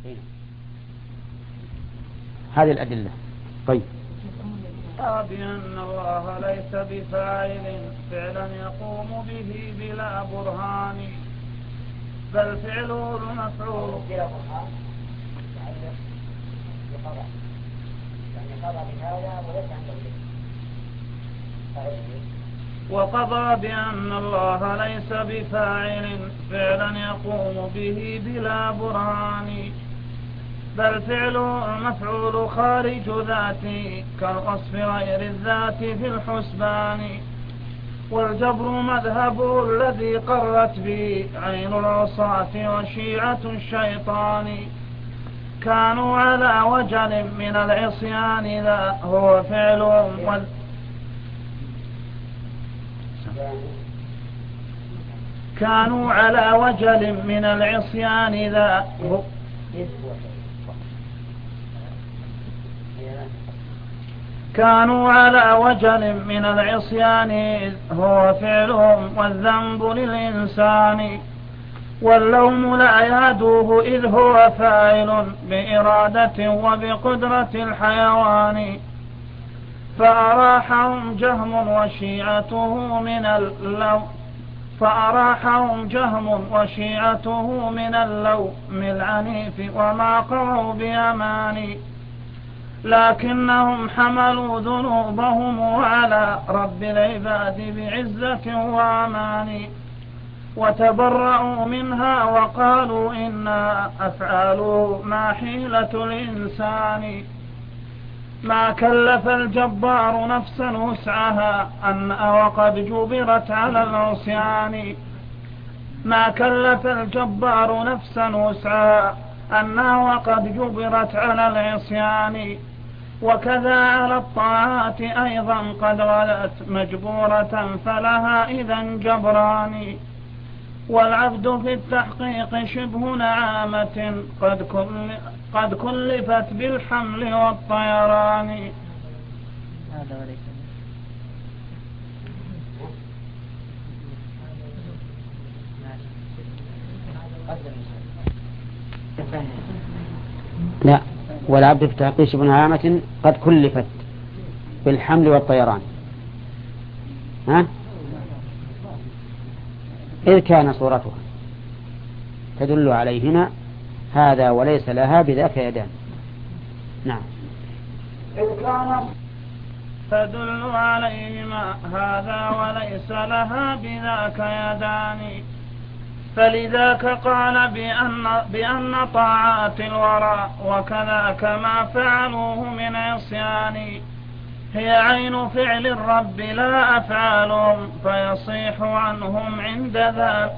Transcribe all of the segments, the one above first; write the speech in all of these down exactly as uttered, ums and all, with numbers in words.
هذه الأدلة. طيب بأن الله ليس بفاعل فعلا يقوم به بلا برهان بل فعله المفعول بلا برهان يعني قضى بهذا وليس عنده. وقضى بأن الله ليس بفاعل فعلا يقوم به بلا برهان بل فعله المفعول خارج ذاته كالوصف غير الذات في الحسبان والجبر مذهب الذي قرت به عين العصاة وشيعة الشيطان كانوا على وجل من العصيان ذا هو فعلهم وال... كانوا على وجل من العصيان ذا هو كانوا على وجل من العصيان هو فعلهم والذنب للإنسان واللوم لا يعدوه إذ هو فاعل بإرادة وبقدرة الحيوان فأراحهم جهم وشيعته من اللوم فأراحهم جهم وشيعته من اللوم العنيف وما قروا بأمان لكنهم حملوا ذنوبهم على رب العباد بعزة وأمان وتبرأوا منها وقالوا إنا أفعاله ما حيلة الإنسان ما كلف الجبار نفسا وسعها أن وقد جبرت على العصيان ما كلف الجبار نفسا وسعها أن وقد جبرت على العصيان وكذا على الطاعات أيضا قد غلت مجبورة فلها إذا جبران والعبد في التحقيق شبه نعامة قد, كل قد كلفت بالحمل والطيران. هذا وليس لا والعبد في التحقيق شبه نعامة قد كلفت بالحمل والطيران ها إذ كان صورتها تدل عليهما هذا وليس لها بذاك يدان. نعم إذ كان تدل عليهما هذا وليس لها بذاك يدان فلذاك قال بأن, بأن طاعات الورى وكذاك ما فعلوه من عصيان هي عين فعل الرب لا أفعالهم فيصيح عنهم عند ذا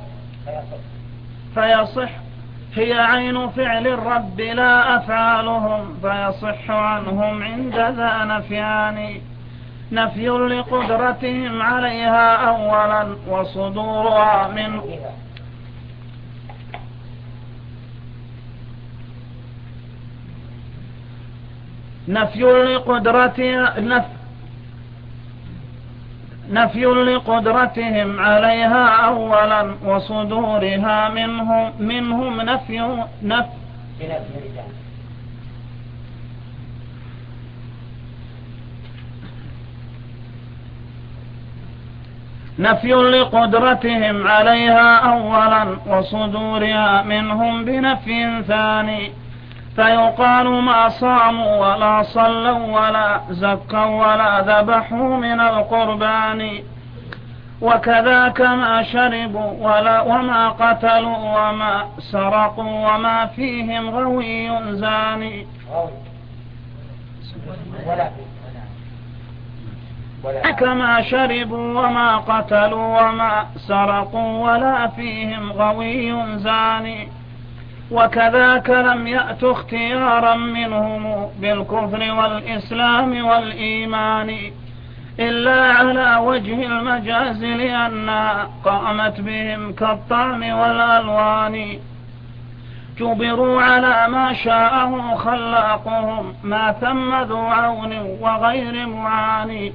فيصح هي عين فعل الرب لا أفعالهم فيصح عنهم عند ذا نفيان نفي لقدرتهم عليها أولا وصدورها من نفي لقدرتهم نف نفي لقدرتهم عليها أولا وصدورها منهم منهم نفي نف نفي لقدرتهم عليها أولا وصدورها منهم بنفي ثاني فيقال ما صاموا ولا صلوا ولا زكوا ولا ذبحوا من القربان وكذاك ما شربوا ولا وما قتلوا وما سرقوا وما فيهم غوي زاني كما شربوا وما قتلوا وما سرقوا ولا فيهم غوي زاني وكذاك لم يأت اختيارا منهم بالكفر والإسلام والإيمان إلا على وجه المجاز لأنها قامت بهم كالطعم والألوان جبروا على ما شاءه خلاقهم ما ثم ذو عون وغير معاني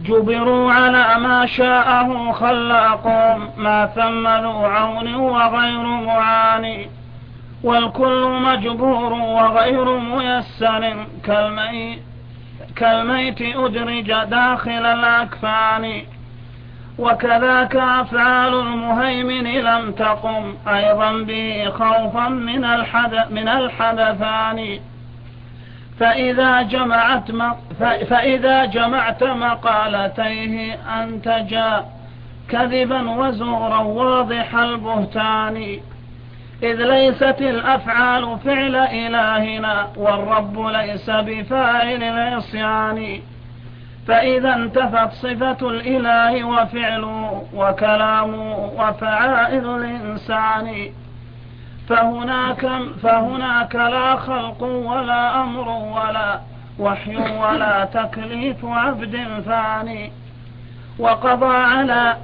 جبروا على ما شاءه خلاقهم ما ثم ذو عون وغير معاني والكل مجبور وغير ميسر كالميت, كالميت أدرج داخل الأكفان وكذاك أفعال المهيمن لم تقم أيضا به خوفا من الحدث من الحدثان فإذا جمعت فإذا جمعت مقالتيه أنتجا كذبا وزورا واضح البهتان إذ ليست الأفعال فعل إلهنا والرب ليس بفاعل العصيان فإذا انتفت صفة الإله وفعله وكلامه وفعائل الإنسان فهناك, فهناك لا خلق ولا أمر ولا وحي ولا تكليف عبد فاني وقضى على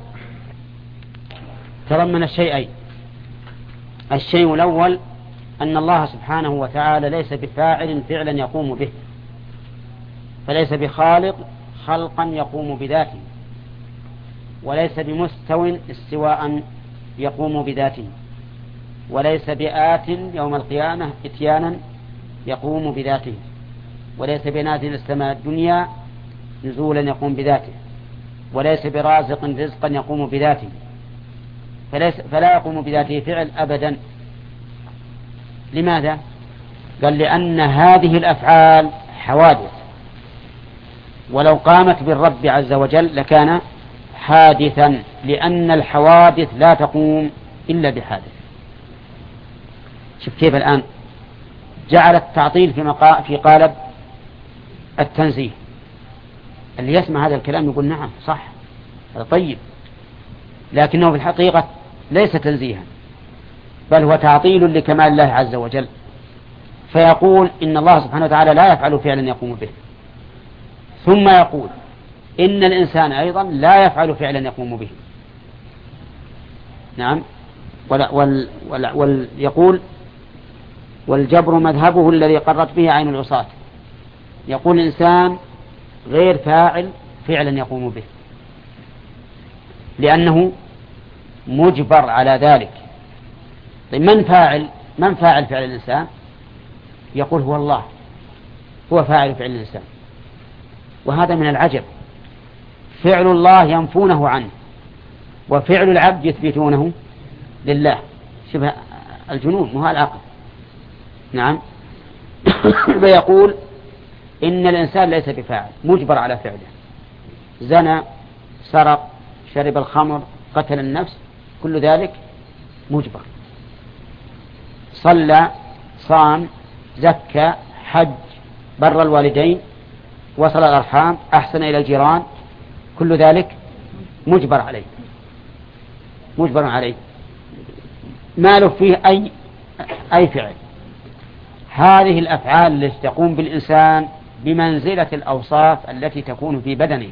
تضمن الشيئين. الشيء الأول أن الله سبحانه وتعالى ليس بفاعل فعلا يقوم به، فليس بخالق خلقا يقوم بذاته، وليس بمستو استواء يقوم بذاته، وليس بآت يوم القيامة اتيانا يقوم بذاته، وليس بنازل السماء الدنيا نزولا يقوم بذاته، وليس برازق رزقا يقوم بذاته، فليس فلا يقوم بذاته فعل أبدا. لماذا؟ قال لأن هذه الأفعال حوادث، ولو قامت بالرب عز وجل لكان حادثا، لأن الحوادث لا تقوم إلا بحادث. شوف كيف الآن جعل التعطيل في, مقا... في قالب التنزيه. اللي يسمع هذا الكلام يقول نعم صح هذا طيب، لكنه في الحقيقة ليس تنزيها، بل هو تعطيل لكمال الله عز وجل. فيقول إن الله سبحانه وتعالى لا يفعل فعلا يقوم به، ثم يقول إن الإنسان أيضا لا يفعل فعلا يقوم به. نعم. ويقول وال... وال... وال... والجبر مذهبه الذي قرت به عين العصاة. يقول الإنسان غير فاعل فعلا يقوم به، لأنه مجبر على ذلك. طيب من فاعل من فاعل فعل الإنسان؟ يقول هو الله، هو فاعل فعل الإنسان. وهذا من العجب، فعل الله ينفونه عنه وفعل العبد يثبتونه لله. شبه الجنون مو العقل. نعم. فيقول إن الإنسان ليس بفاعل، مجبر على فعله. زنى، سرق، شرب الخمر، قتل النفس، كل ذلك مجبر. صلى، صام، زكى، حج، بر الوالدين، وصل الأرحام، أحسن إلى الجيران، كل ذلك مجبر عليه مجبر عليه ما له فيه أي أي فعل. هذه الأفعال التي تقوم بالإنسان بمنزلة الأوصاف التي تكون في بدنه.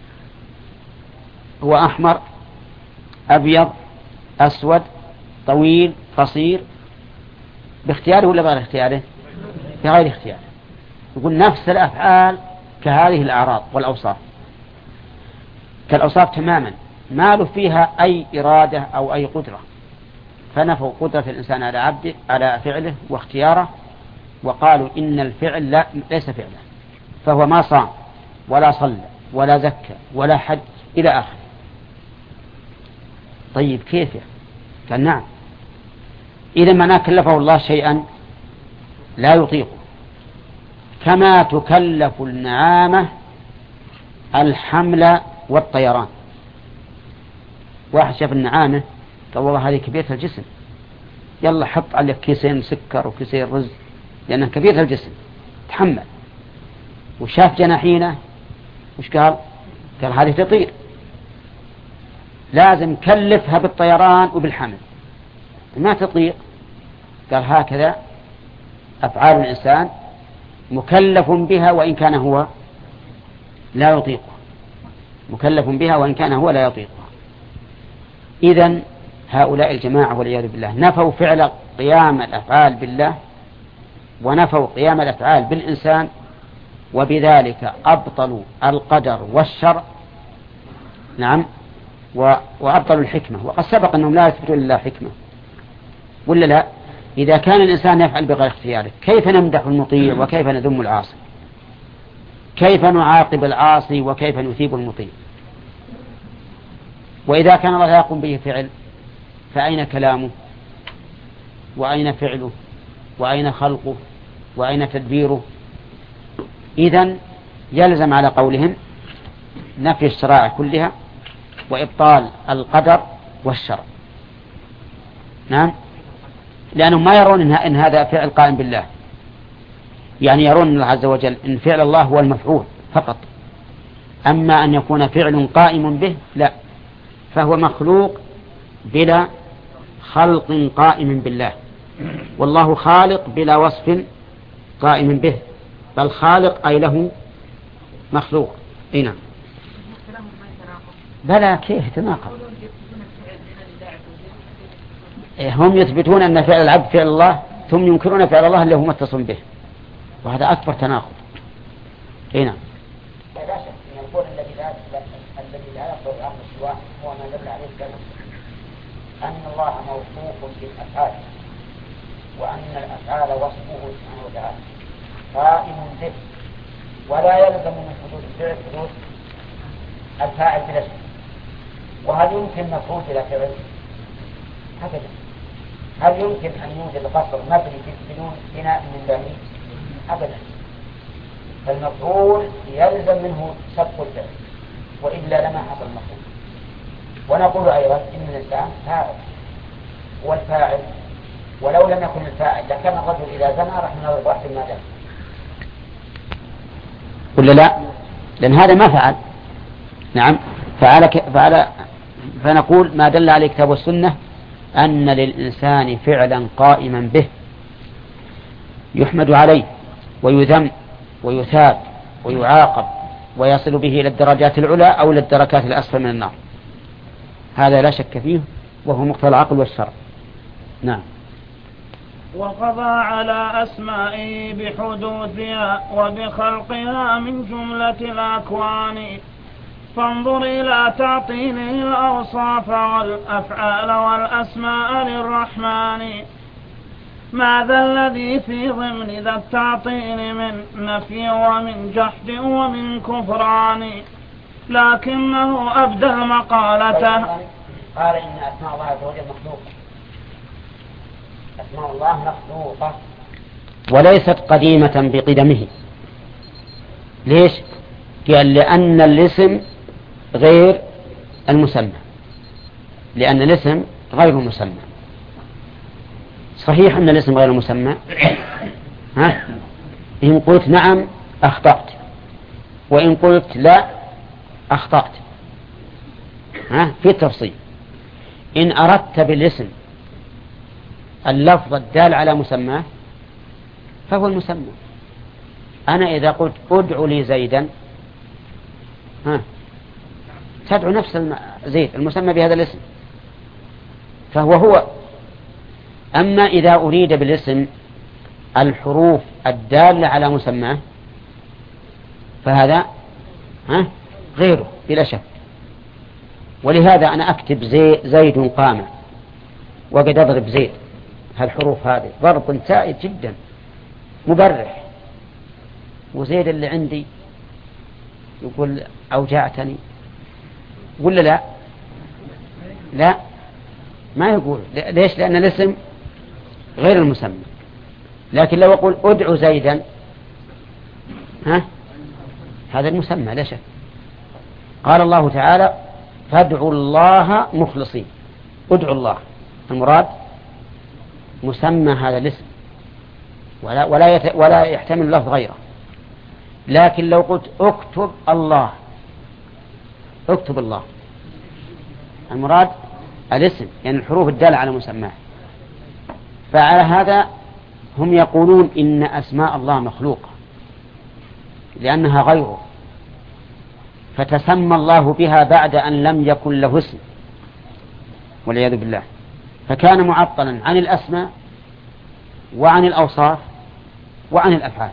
هو أحمر، أبيض، أسود، طويل، قصير، باختياره ولا بغير اختياره؟ بغير اختياره. يقول نفس الأفعال كهذه الأعراض والأوصاف، كالأوصاف تماما، ما له فيها أي إرادة أو أي قدرة. فنفوا قدرة الإنسان على عبده على فعله واختياره، وقالوا إن الفعل لا ليس فعلا، فهو ما صام ولا صلى ولا زكى ولا حج إلى آخره. طيب كيف؟ قال نعم، إذا ما كلفه الله شيئا لا يطيقه، كما تكلف النعامة الحمل والطيران. واحد شاف النعامة قال والله هذه كبيرة الجسم، يلا حط عليك كيسين سكر وكيسين رز لأنها كبيرة الجسم تحمل. وشاف جناحينه وش قال؟ قال هذه تطير، لازم كلفها بالطيران وبالحمل، ما تطير. قال هكذا أفعال الإنسان مكلف بها وإن كان هو لا يطيقها، مكلف بها وإن كان هو لا يطيقها. إذن هؤلاء الجماعة والعياذ بالله نفوا فعل قيام الأفعال بالله ونفوا قيام الأفعال بالإنسان، وبذلك أبطلوا القدر والشرع نعم، وأبطلوا الحكمة، وقد سبق أنهم لا يثبتون لله حكمة، ولا لا؟ إذا كان الإنسان يفعل بغير اختياره كيف نمدح المطيع وكيف نذم العاصي؟ كيف نعاقب العاصي وكيف نثيب المطيع؟ وإذا كان الله يقوم به فعل فأين كلامه وأين فعله وأين خلقه وأين تدبيره؟ إذن يلزم على قولهم نفي الشرائع كلها وإبطال القدر والشرع. نعم، لأنهم ما يرون إن هذا فعل قائم بالله، يعني يرون الله عز وجل إن فعل الله هو المفعول فقط، أما أن يكون فعل قائم به لا، فهو مخلوق بلا خلق قائم بالله، والله خالق بلا وصف قائم به، بل خالق أي له مخلوق. إيه نعم، بلى كيف تناقض؟ هم يثبتون أن فعل العبد فعل الله ثم ينكرون فعل الله اللي هو متصل به، وهذا أكبر تناقض. إيه نعم، لا شك أن القول الذي لا الذي لا يقبل الأمر سواه هو ما دل عليه الكلام أن الله موصوف بالأفعال، وأن الأفعال وصفه سبحانه وتعالى قائم به، ولا يلزم من حدود الفعل حدود الفاعل بلا شك. وهل يمكن مفعول إلى فعل؟ أبدا. هل يمكن أن يوجد قصر مبني بدون بناء من بني؟ أبدا. فالمفعول يلزم منه سبق الفعل، وإلا لما حصل المفعول. ونقول أيضا إن الإنسان فاعل والفاعل، ولو لم يكن الفاعل لكان الرجل إذا زنى رحمه الله واحد ما دام، ولا لا؟ لأن هذا ما فعل. نعم، فعل فعل فنقول ما دل عليه الكتاب والسنة أن للإنسان فعلا قائما به يحمد عليه ويذم ويثاب ويعاقب ويصل به إلى الدرجات العلى أو إلى الدركات الأسفل من النار، هذا لا شك فيه، وهو مقتضى العقل والشرع. نعم. وقضى على أسمائه بحدوثها وبخلقها من جملة الأكوان، فانظر إلى تعطيله الأوصاف والأفعال والأسماء للرحمن، ماذا الذي في ضمن ذا التعطيل من نفي ومن جحد ومن كفران، لكنه أبدى مقالته. قال إن أسماء الله عز وجل مخلوقة، أسماء الله مخلوقة وليست قديمة بقدمه. ليش؟ قال لأن الاسم غير المسمى، لأن الاسم غير مسمى. صحيح أن الاسم غير مسمى، ها؟ إن قلت نعم أخطأت، وإن قلت لا أخطأت، ها؟ في التفصيل. إن أردت بالاسم اللفظ الدال على مسماه فهو المسمى. أنا إذا قلت أدعو لي زيدا، ها، تدعو نفس زيد المسمى بهذا الاسم، فهو هو. أما إذا أريد بالاسم الحروف الدالة على مسماه فهذا ها غيره بلا شك. ولهذا أنا أكتب زي زيد قام، وقد أضرب زيد، هالحروف هذه ضرب سائد جدا مبرح، وزيد اللي عندي يقول أوجعتني، ولا لا؟ لا، ما يقول. ليش؟ لأن الاسم غير المسمى. لكن لو أقول أدعو زيدا، ها، هذا المسمى لا شك. قال الله تعالى فادعوا الله مخلصين، ادعوا الله، المراد مسمى هذا الاسم، ولا ولا يت ولا يحتمل لفظ غيره. لكن لو قلت اكتب الله، اكتب الله، المراد الاسم، يعني الحروف الدالة على مسماه. فعلى هذا هم يقولون إن أسماء الله مخلوقة لأنها غيره، فتسمى الله بها بعد أن لم يكن له اسم، والعياذ بالله. فكان معطلا عن الأسماء وعن الأوصاف وعن الأفعال.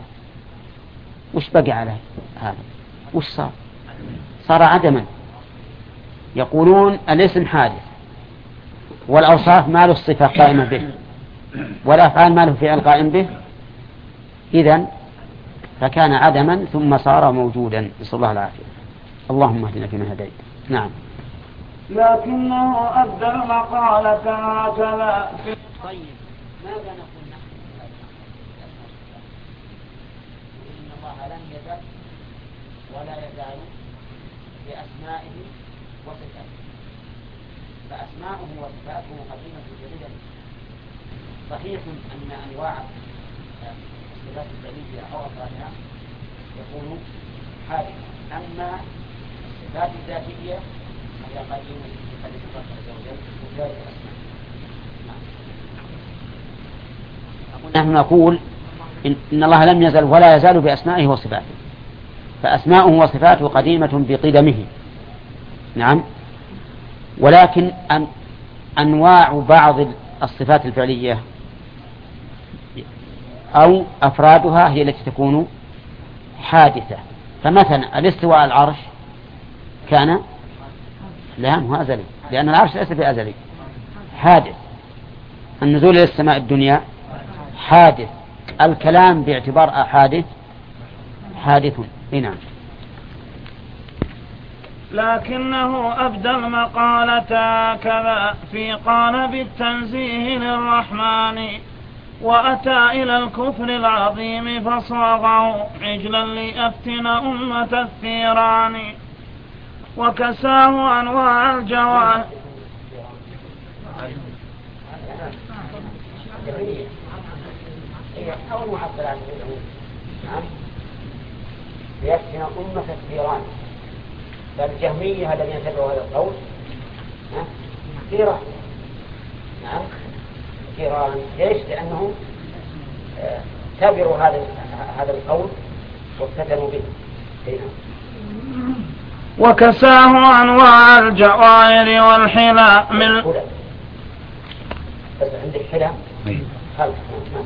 وش بقي عليه هذا؟ وش صار؟ صار عدما. يقولون الاسم حادث والأوصاف ما له الصفة قائمة به والأفعال ما له فعل قائم به، إذن فكان عدما ثم صار موجودا، نسأل الله العافية. اللهم اهدنا فيمن هديت. نعم. لكنه أبدى المقالة هكذا. طيب ماذا نقول نحن؟ إن الله لم يزل ولا يزال بأسمائه وصفاته، فأسماؤه وصفاته قديمة جديدة. صحيح أن أنواع الصفات الفعلية أو أفرادها يكون حادثة، أما الصفات الذاتية فهي قديمة بقدر الله عز وجل وذلك الأسماء. نحن نقول إن الله لم يزل ولا يزال بأسمائه وصفاته، فأسماؤه وصفاته قديمة بقدمه. نعم. ولكن أن أنواع بعض الصفات الفعلية أو أفرادها هي التي تكون حادثة. فمثلا الاستواء على العرش كان لا مو أزلي، لأن العرش ليس بأزلي، حادث. النزول إلى السماء الدنيا حادث. الكلام باعتبار حادث حادث. نعم. لكنه أبدى المقالة كذا في قالب التنزيه للرحمن، وأتى إلى الكفر العظيم فصاغه عجلا ليفتن أمة الثيران، وكساه أنواع الجوارح. أول معبر عن العلوم. نعم. ليفتن أمة الثيران. فالجهمية الذين يتبعوا هذا القول ثيران. نعم. ثيران. ليش؟ لأنهم تبعوا هذا هذا القول وافتتنوا به. وكساه أنواع الجواهر والحلى من بس عندك حلى خلف.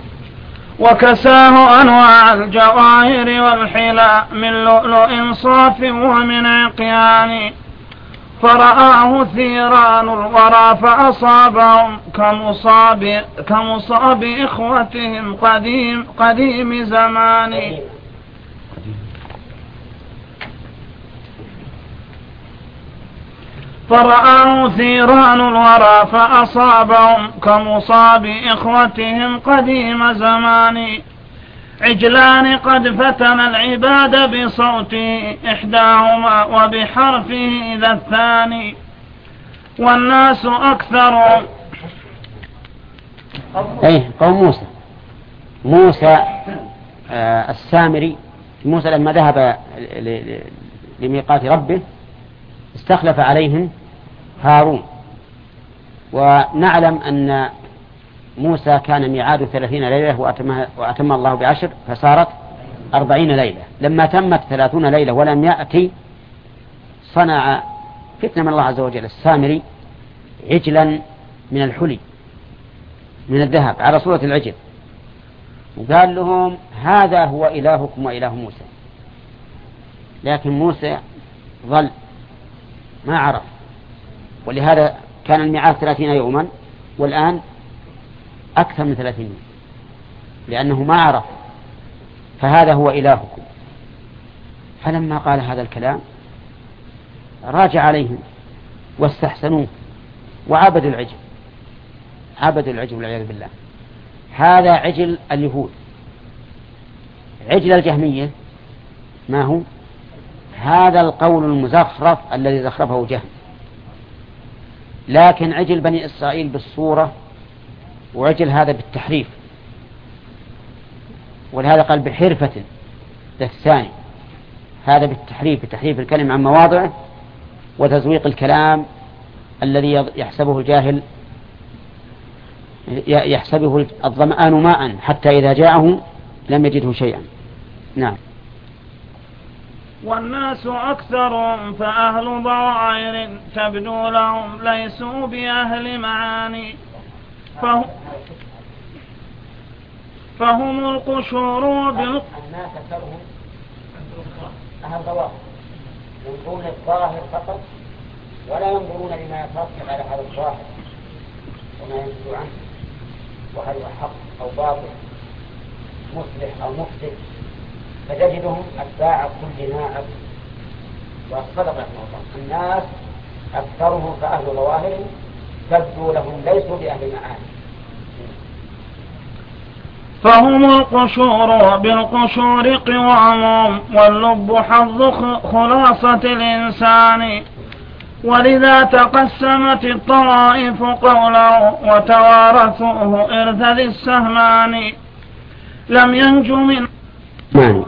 وكساه أنواع الجواهر والحلى من لؤلؤ صاف ومن عقيان، فرآه ثيران الورى فأصابهم كمصاب كمصاب إخوتهم قديم قديم زمان. فرآه ثيران الورى فأصابهم كمصاب إخوتهم قديم زمان، عجلان قد فتن العباد بصوته إحداهما وبحرفه ذا الثاني، والناس أكثر. أيه قوم موسى موسى آه السامري. موسى لما ذهب لميقات ربه استخلف عليهم هارون، ونعلم أن موسى كان ميعاد ثلاثين ليلة وأتم الله بعشر فصارت أربعين ليلة. لما تمت ثلاثون ليلة ولم يأتي صنع فتنة من الله عز وجل السامري عجلا من الحلي من الذهب على صورة العجل، وقال لهم هذا هو إلهكم وإله موسى. لكن موسى ظل ما عرف، ولهذا كان الميعاد ثلاثين يوما والآن أكثر من ثلاثين يوم، لأنه ما عرف. فهذا هو إلهكم. فلما قال هذا الكلام راجع عليهم واستحسنوه وعبدوا العجل عبدوا العجل والعياذ بالله. هذا عجل اليهود. عجل الجهمية ما هو؟ هذا القول المزخرف الذي زخرفه جهم. لكن عجل بني إسرائيل بالصورة، وعجل هذا بالتحريف، ولهذا قال بحرفة الثاني. هذا بالتحريف بتحريف الكلم عن مواضعه وتزويق الكلام الذي يحسبه الجاهل يحسبه الظمآن ماء حتى إذا جاءه لم يجده شيئا. نعم. والناس أكثر فأهل ضوائر تبدو لهم ليسوا بأهل معاني، فهم, فهم القشور بال... الناس أكثرهم أهل ضوائر ينظرون الظاهر فقط ولا ينظرون لما يترتب على هذا الظاهر وما ينتج عنه، وهل هو حق أو باطل، مصلح أو مفسد، فتجدهم أتباع كل ناعم. وصدق رحمه الله: الناس أكثرهم فأهل ظواهر تبدو لهم ليسوا بأهل معاني. فهم القشور بالقشور قوام، واللب حظ خلاصة الإنسان، ولذا تقسمت الطوائف قولا وتوارثوه إرث ذي السهمان. لم ينج من ماني.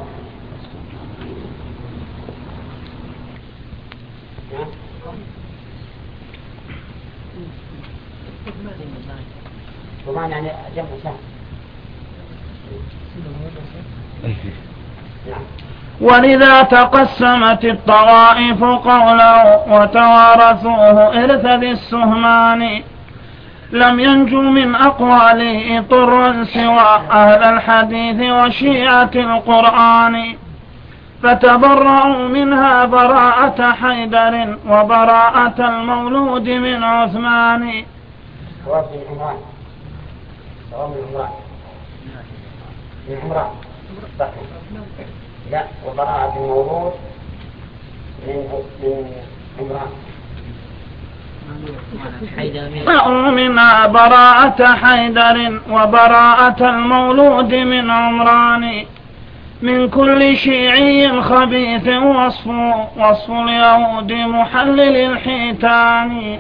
ومعنى يعني جمع سهم. ولذا تقسمت الطوائف قولا وتوارثوه إرث ذي السهمان. لم ينجو من أقواله طر سوى أهل الحديث وشيعة القرآن، فتبرأوا منها براءة حيدر وبراءة المولود من عثمان. صواب من عمران، صواب من عمران، من عمران لا، وبراءة المولود من من عمران. منها براءة حيدر وبراءة المولود من عمران. من كل شيعي خبيث وصف وصف اليهود محلل الحيتان.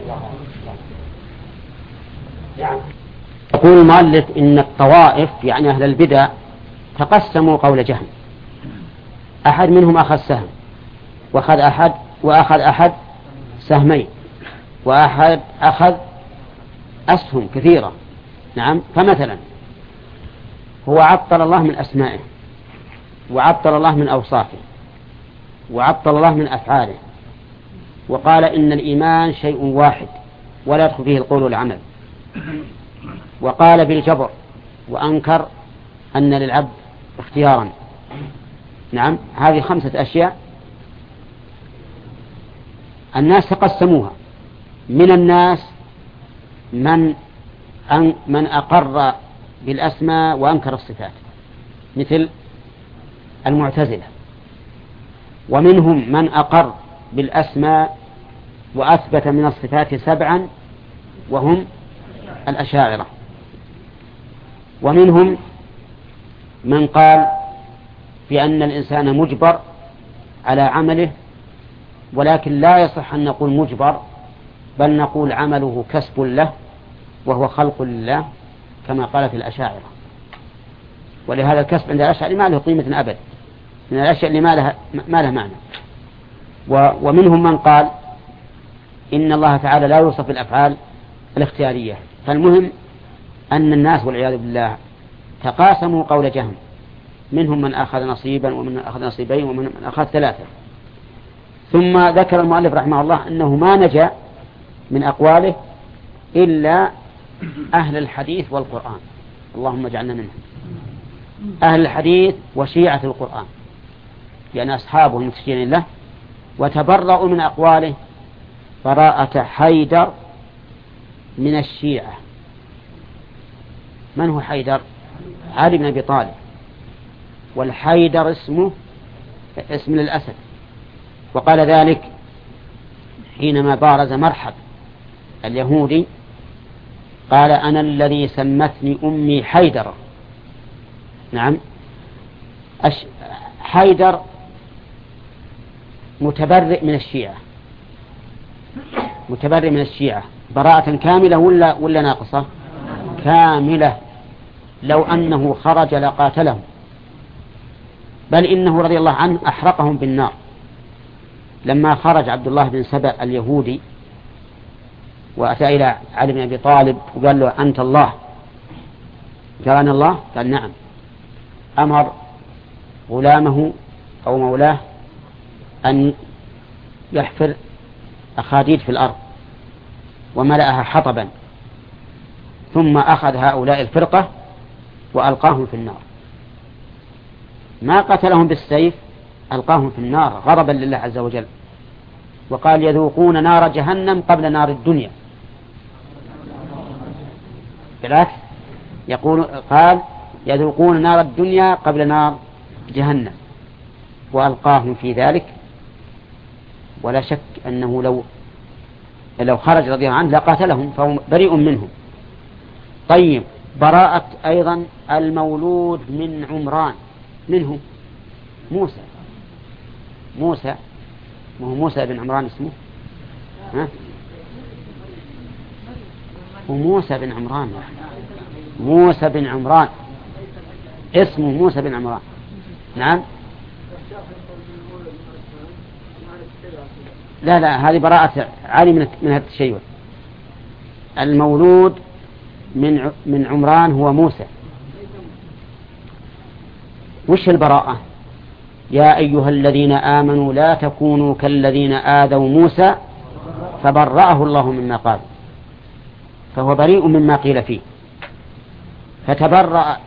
يقول المؤلف إن الطوائف يعني أهل البدع تقسموا قول جهم، أحد منهم أخذ سهم وأخذ أحد وأخذ أحد سهمين، وأحد أخذ أسهم كثيرة. نعم. فمثلا هو عطل الله من أسمائه، وعطل الله من أوصافه، وعطل الله من أفعاله، وقال إن الإيمان شيء واحد ولا يدخل فيه القول والعمل، وقال بالجبر، وأنكر أن للعبد اختيارا. نعم. هذه خمسة أشياء الناس تقسموها. من الناس من أن من أقر بالأسماء وأنكر الصفات مثل المعتزلة، ومنهم من أقر بالأسماء وأثبت من الصفات سبعا وهم الأشاعرة، ومنهم من قال بأن الإنسان مجبر على عمله، ولكن لا يصح أن نقول مجبر، بل نقول عمله كسب له وهو خلق لله كما قال في الأشاعرة. ولهذا الكسب عند الأشاعرة ما له قيمة أبد، من الأشياء اللي ما لها ما له معنى. ومنهم من قال إن الله تعالى لا يوصف بالأفعال الاختيارية. فالمهم أن الناس والعياذ بالله تقاسموا قول جهم، منهم من أخذ نصيبا ومن من أخذ نصيبين ومن من أخذ ثلاثة. ثم ذكر المؤلف رحمه الله أنه ما نجا من أقواله إلا أهل الحديث والقرآن، اللهم اجعلنا منهم، أهل الحديث وشيعة القرآن، يعني أصحابه المتشيعين له، وتبرأوا من أقواله براءة حيدر من الشيعة. من هو حيدر؟ علي بن أبي طالب، والحيدر اسمه اسم للأسد، وقال ذلك حينما بارز مرحب اليهودي، قال أنا الذي سمتني أمي حيدر. نعم. حيدر متبرئ من الشيعة، متبرئ من الشيعة براءة كاملة ولا ولا ناقصة؟ كاملة. لو أنه خرج لقاتلهم، بل إنه رضي الله عنه أحرقهم بالنار لما خرج عبد الله بن سبأ اليهودي وأتى إلى علي بن أبي طالب وقال له أنت الله؟ قال أنا الله؟ قال نعم. أمر غلامه أو مولاه أن يحفر أخاديد في الأرض وملأها حطبا، ثم أخذ هؤلاء الفرقة وألقاهم في النار. ما قتلهم بالسيف، ألقاهم في النار غضبا لله عز وجل. وقال يذوقون نار جهنم قبل نار الدنيا، بالعكس يقول قال يذوقون نار الدنيا قبل نار جهنم، وألقاهم في ذلك، ولا شك أنه لو لو خرج رضي الله عنه لقاتلهم، فهو بريء منهم. طيب، براءة أيضا المولود من عمران، منه موسى موسى وهو موسى بن عمران اسمه، ها؟ وموسى بن عمران، موسى بن عمران اسمه موسى بن عمران. نعم. لا لا، هذه براءة عالي من من هذا التشيع. المولود من من عمران هو موسى. وش البراءة؟ يا أيها الذين آمنوا لا تكونوا كالذين آذوا موسى فبرأه الله مما قال، فهو بريء مما قيل فيه، فتبرأ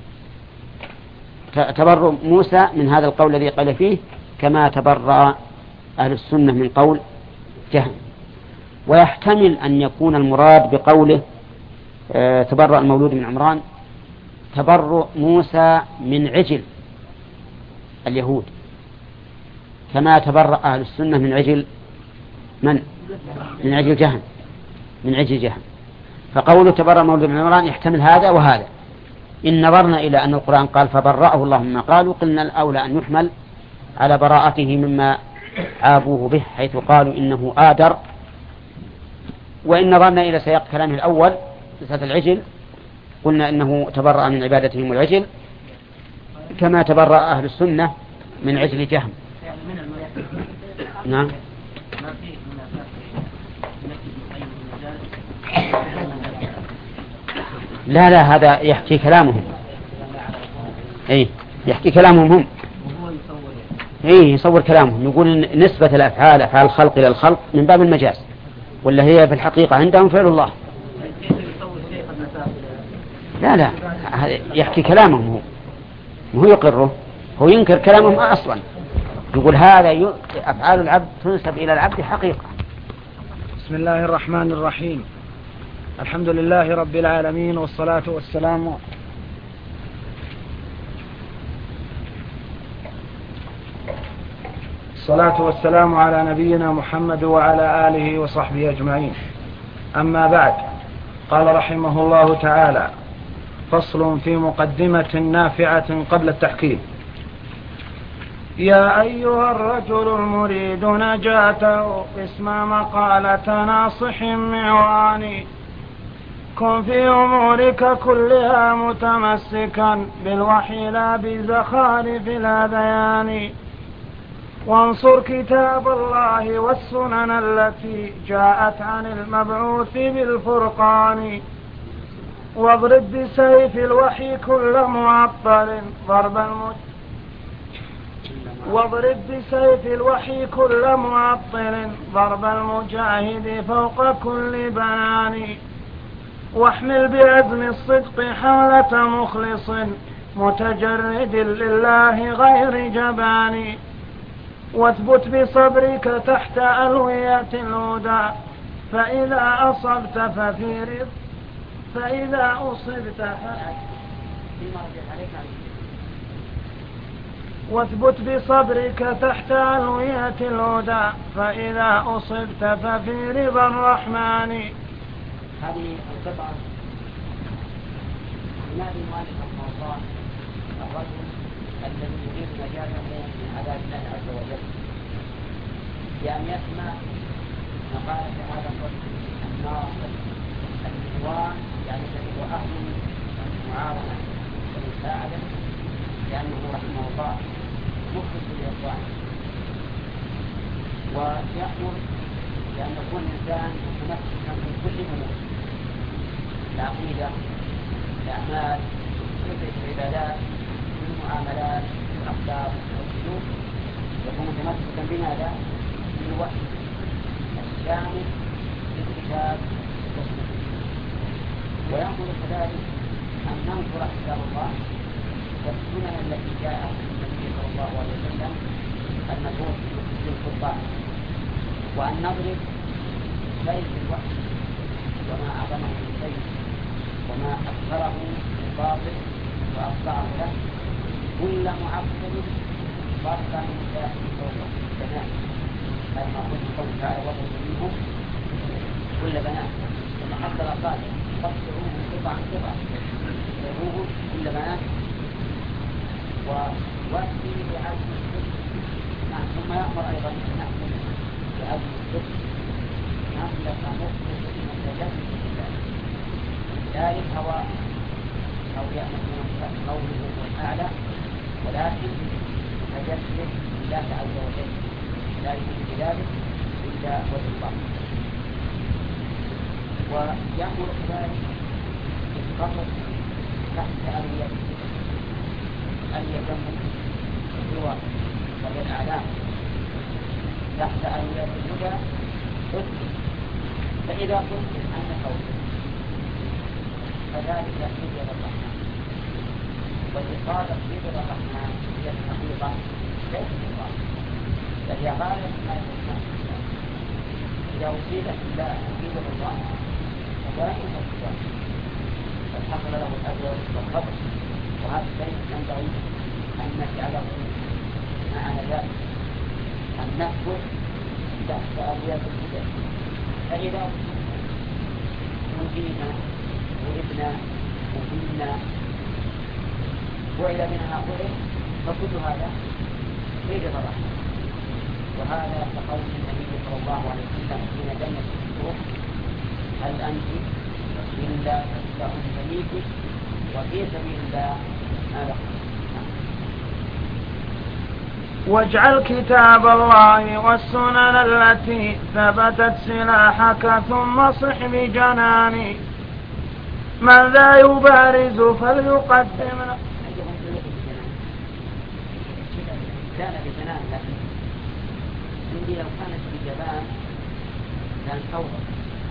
تبرأ موسى من هذا القول الذي قال فيه، كما تبرأ أهل السنة من قول جهم. ويحتمل أن يكون المراد بقوله تبرأ المولود من عمران تبرؤ موسى من عجل اليهود، كما تبرأ أهل السنة من عجل من؟ من عجل جهم، من عجل جهم. فقوله تبرأ المولود من عمران يحتمل هذا وهذا. إن نظرنا إلى أن القرآن قال فبرأه الله مما قالوا، قلنا الأولى أن يحمل على براءته مما عابوه به، حيث قالوا إنه آدر. وإن نظرنا إلى سياق كلامه الأول قصة العجل، قلنا إنه تبرأ من عبادتهم العجل، كما تبرأ أهل السنة من عجل جهم. نعم. لا لا، هذا يحكي كلامهم. اي يحكي كلامهم هم. اي يصور كلامهم، يقول نسبة الأفعال أفعال الخلق إلى الخلق من باب المجاز، ولا هي في الحقيقة عندهم فعل الله. لا لا، يحكي كلامهم هو، هو يقره، هو ينكر كلامهم أصلا، يقول هذا أفعال العبد تنسب إلى العبد حقيقة. بسم الله الرحمن الرحيم. الحمد لله رب العالمين، والصلاة والسلام الصلاة والسلام على نبينا محمد وعلى آله وصحبه أجمعين. أما بعد، قال رحمه الله تعالى: فصل في مقدمة نافعة قبل التحكيم. يا أيها الرجل المريد نجاته اسمع مقالة ناصح معواني، كن في أمورك كلها متمسكا بالوحي لا بزخارف الهذيان، وانصر كتاب الله والسنن التي جاءت عن المبعوث بالفرقان، واضرب بسيف الوحي كل معطل ضرب المج واضرب بسيف الوحي كل معطل ضرب المجاهد فوق كل بنان، واحمل بعزم الصدق حالة مخلص متجرد لله غير جبان، واثبت بصبرك تحت ألوية الهدى فإذا أصبت ففي رضا فإذا أصبت واثبت بصبرك تحت ألوية الهدى فإذا أصبت ففي رضا الرحمن. هذه القطعة ينادي المؤلف رحمه الله الرجل الذي يريد نجاته من عذاب الله عز وجل بأن يسمع مقالة هذا الرجل الناصر الإخوان، يعني الذي هو أهل المعاونة والمساعدة، لأنه رحمه الله مخلص للإخوان، ويأمر بأن يكون الإنسان متمسكا في كل أمور العقيدة، الأعمال، العبادات، المعاملات، الأخلاق والسلوك، يكون متمسكا بماذا؟ بالوحي الشامل للكتاب والسنة. ويأمر كذلك أن ننظر كتاب الله والسنن التي جاءت من النبي صلى الله عليه وسلم المبعوث بالقرآن، وأن نضرب سيف الوحي وما أعظمه من سيف وما أكثره من باطل وأصدعه له كل معقل ضربا من داخل فوق البنات كما قلت قوله تعالى وضرب منهم كل بنات ثم حصل قال فاقطعوهم قطعا قطعا يضربوهم كل بنات ووأتي بعزم الصدق ثم يأمر أيضا أن نأخذ بعزم الصدق نملك مخلص من تجسد الله ذلك هو أو يأمر من قوله الأعلى ولكن تجسد لله عز وجل لا يجب بذلك إلا وجه الله ويأمر كذلك بالقصد تحت آلية آلية الهوى وهي الأعلام تحت آلية الهدى أذكر فإذا قلت أنك أوجد فذلك حجة الرحمن والإقامة حجة الرحمن هي الحقيقة ليست الإقامة بل هي غاية ما يكون إذا أصيبت الله حجة الله فلا يوجد الله فالحصل له الأجر والخبر وهذا الشيء ينبغي أن نجعله معنا ذلك أن نثبت تحت آليات الهدى فإذا نجينا ولدنا وكنا وإلى منها قرب فكل هذا حجة الرحمن وهذا كقول النبي صلى الله عليه وسلم حين جنة الشروق هل أنت إلا تتبع سبيلك وفي سبيل الله هذا واجعل كتاب الله والسنن التي ثبتت سلاحك ثم صح بجناني من ذا يبارز فليقدم كان بجنان لكن عندي لو كانت بجبان كان أوضح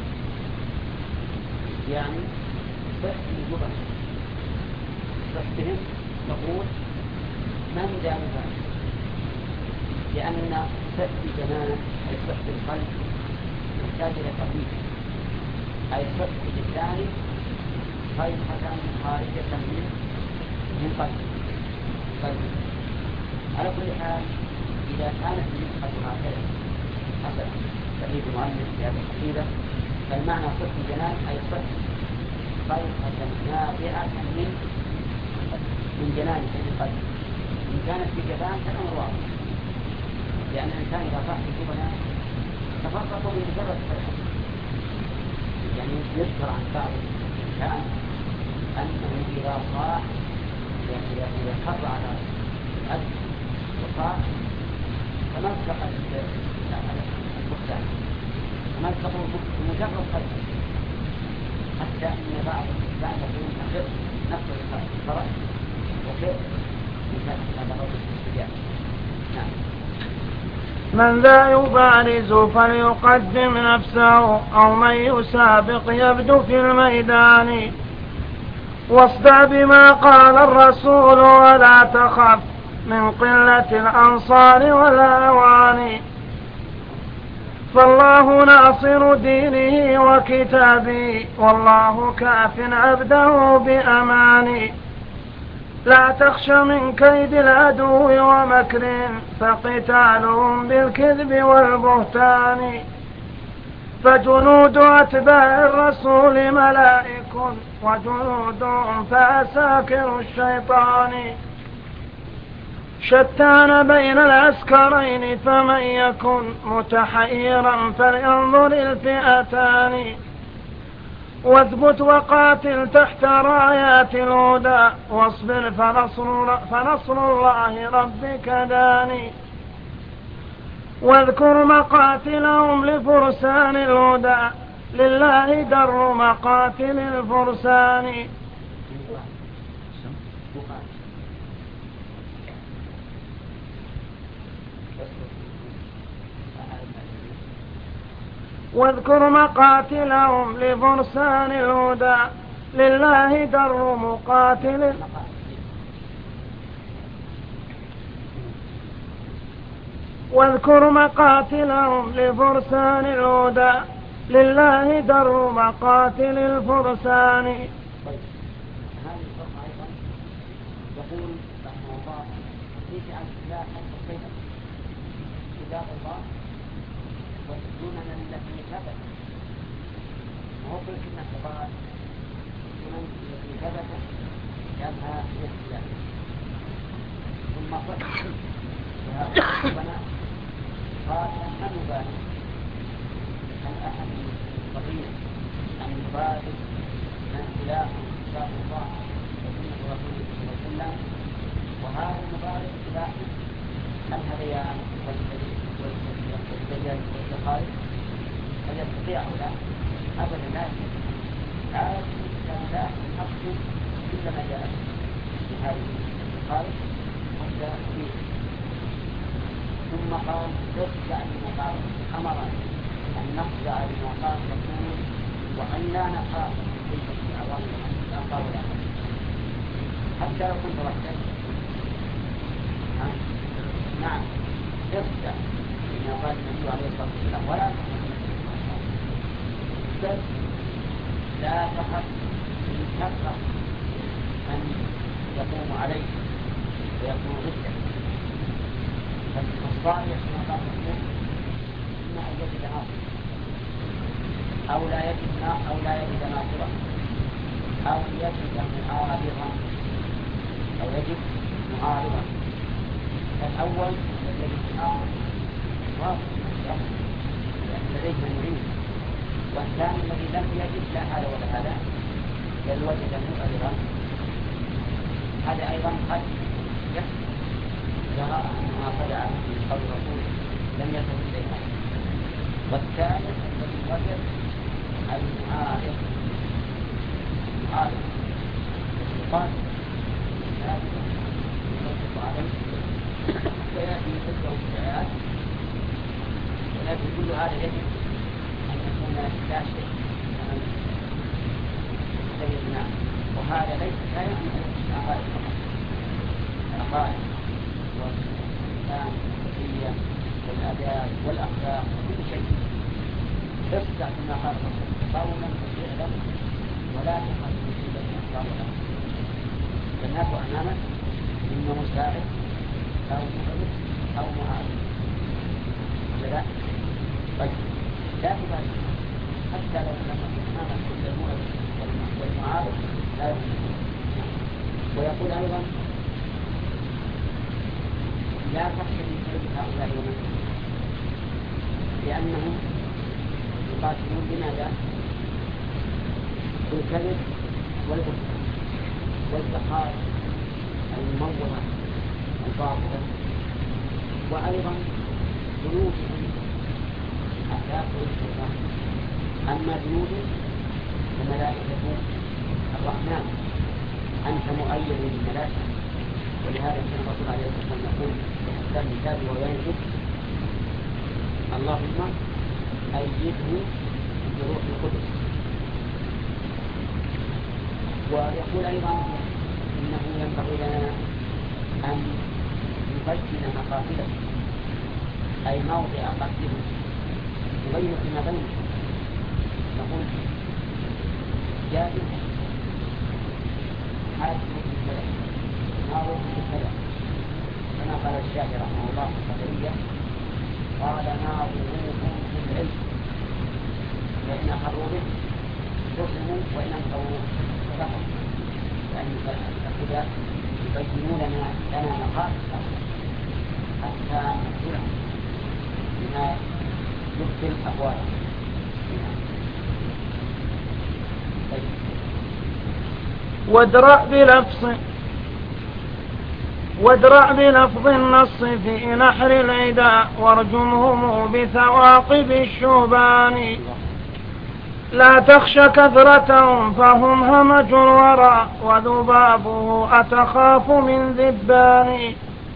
يعني صح بجبن صح بهم نقول من ذا يبارز لأن صح بجنان أي صح بالقلب يحتاج إلى تقويم أي صح باللسان صيحة خارجة من من قلب قلب على كل حال إذا كانت النسخة هكذا حسنا تأليف المؤلف في هذه القصيدة فالمعنى صح بجنان أي صح صيحة نابعة من من جنان من قلب إن كانت في جبان فالأمر واضح لأن الإنسان إذا صح في جبنان تفرقوا بمجرد الصيحة يعني يذكر عن بعض الإنسان أنه إذا صاح يعني إذا خر على الأرض وصاح تمزق البستان تمزق بمجرد قلب حتى أن بعض الإنسان يقول أخر نفسه الفرح وخير إنسان هذا رجل السجاد. نعم. من ذا يبارز فليقدم نفسه أو من يسابق يبدو في الميدان واصدع بما قال الرسول ولا تخف من قلة الأنصار والأواني فالله ناصر دينه وكتابه والله كاف عبده بأماني لا تخش من كيد العدو ومكر فقتالهم بالكذب والبهتان فجنود أتباع الرسول ملائك وجنودهم فعساكر الشيطان شتان بين العسكرين فمن يكن متحيرا فلينظر الفئتان واثبت وقاتل تحت رايات الهدى واصبر فنصر, فنصر الله ربك داني واذكر مقاتلهم لفرسان الهدى لله در مقاتل الفرسان واذكر مقاتلهم لفرسان الهدى لله در مقاتل واذكر مقاتلهم لفرسان الهدى لله در مقاتل الفرسان. طيب هذه الفرقة أيضا يقول رحمه الله يجعل سلاح الصيد كتاب الله ويسجوننا التي ثبت وهو في سنة القرآن من التي ثبت جعلها هي السلاح ثم فتح ربنا قال أن نبالي أن أحد صغير أن يبالي من سلاح كتاب الله وسنة رسوله صلى الله عليه وسلم وهذا المبارك سلاح الهذيان والبيان والخارج هل يستطيع أو لا؟ أبدا لا لا يستطيع لا الحق إلا ما جاء في هذه الخارج وجاء فيه. ثم قال ترجع لما قال أمر أن نخضع لما قال الرسول وأن لا نخاف في أوامر الأخبار والأخبار حتى لو كنت وحدك. نعم ترجع لما قال النبي عليه الصلاة والسلام ولا بل لا تخف من كثرة من يقوم عليك ويكون ضدك. فالصالح كما قال الرسول إما أن يجد ناصرا أو لا يجد أو لا يجد ناصرا أو يجد معارضا أو يجد معارضا. فالأول الذي يجد معارض واضح لأن لديه من يعين، والثاني الذي لم يجد لا هذا ولا هذا بل وجد معارضا هذا أيضا قد يحصل جراء أنما طلع من قول الرسول لم يكن إليها. والثالث الذي وجد المعارض المعارض يقال هذا يطلق عليه ويأتي ضده الشعار، ولكن كل هذا يجب أن يكون لا شيء سيدنا. وهذا ليس لا يعني العقائد فقط، العقائد والإنسان والتربية والآداب والأخلاق وكل شيء. اصدع بما قال الرسول قولا وفعلا ولا تخاف من شيء بين الأخلاق والأخلاق. الناس أمامك إما مساعد أو مؤمن أو معارض لا. طيب لا تبالي حتى لو لم يكن أمامك كل المؤمن والمعارض لا يمكن. ويقول أيضا لا تخشى من كلمة هؤلاء ومن لأنهم يقاتلون بماذا؟ بالكذب والبهتان والزخارف المموهة الباطلة، وأيضا جنودهم أخلاق الشيطان. أما جنوده فملائكة الرحمن أنت مؤيد بالملائكة. ولهذا كان الرسول عليه الصلاة والسلام يقول في حساب كتابه وينزل اللهم أيده بروح القدس. ويقول أيضا إنه ينبغي لنا أن نبين مقاتله أي موضع قتله نبين فيما بينه. نقول جاهز حاسب بالكلام ناظر بالكلام كما قال الشافعي رحمه الله في القدرية قال ناظروكم في العلم فإن أخروا به حسنوا وإن أنكروا فكفروا. يعني الأخلاق يبينون لنا مقاصد حتى نقتلهم بما يبطل أقوالهم. وادرأ بلفظ وادرأ بلفظ النص في نحر العداء وارجمهم بثواقب الشوبان. لا تخش كثرتهم فهم همج الورى وذبابه أتخاف من ذبان.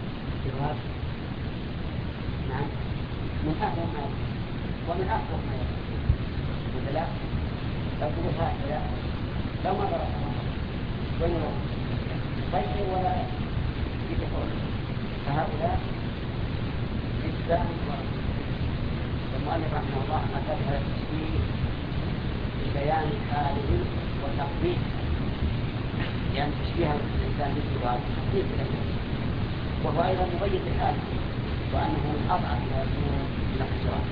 من أهل ما ومن أخبر ما يقول لا تقول هكذا لو ما ضربهم وينهم طيب ولا يتفعل فهؤلاء المؤلف رحمه الله أتى بهذا التشبيه لبيان حاله والتقبيح، يعني تشبيه الإنسان بالجوار تقبيح الإنسان، وهو أيضا مبين لحاله وأنه من أضعف من الحجرات.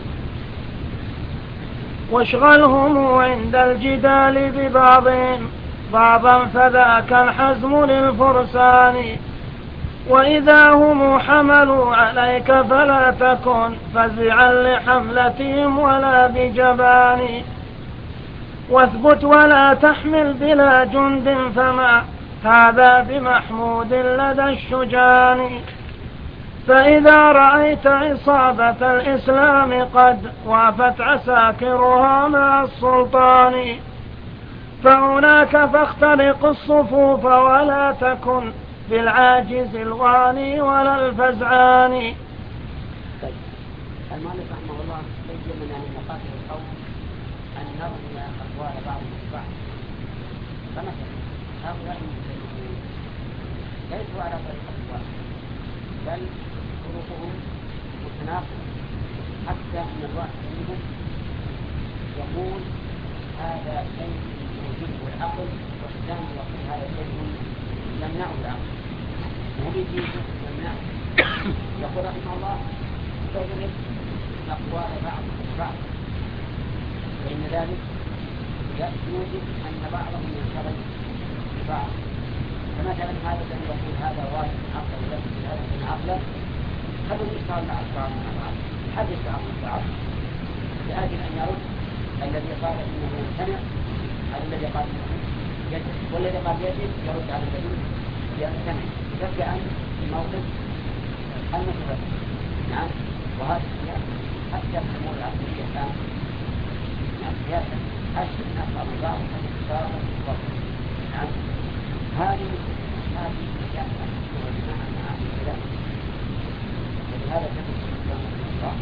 واشغلهم عند الجدال ببعض بعضا فذاك الحزم للفرسان، وإذا هم حملوا عليك فلا تكن فزعا لحملتهم ولا بجبان، واثبت ولا تحمل بلا جند فما هذا بمحمود لدى الشجان، فإذا رأيت عصابة الإسلام قد وافت عساكرها مع السلطان فهناك فاخترق الصفوف ولا تكن بالعاجز الواني ولا الفزعان. طيب. المؤلف رحمه الله بين لنا من مقاصد القول أن نرمي أقوال بعضهم البعض، فمثلا هؤلاء المسلمين ليسوا على طريقة واحد بل طرقهم متناقضة، حتى أن الواحد منهم يقول هذا شيء يوجبه العقل والثاني يقول هذا شيء يمنعه العقل، وهذه يمنعه. يقول رحمه الله تضرب أقوال بعض البعض، فإن ذلك يوجب أن بعضهم ينشغل ببعض. فمثلا هذا الذي يقول هذا واجب عقلا وليس هذا من عقلا، هذا يشتغل مع بعض مع بعض حدث بعض البعض لأجل أن يرد الذي قال إنه يمتنع على الذي قال إنه يجب، والذي قال يجب يرد على الذي يمتنع، يبقى عن موقف المتفق. نعم. وهذا حتى في الأمور العقلية الآن سياسة أشد نقل الله أن يختار الفضل. نعم. هذه هذه سياسة والجماعة مع أهل الكلام، ولهذا كتب الإسلام الله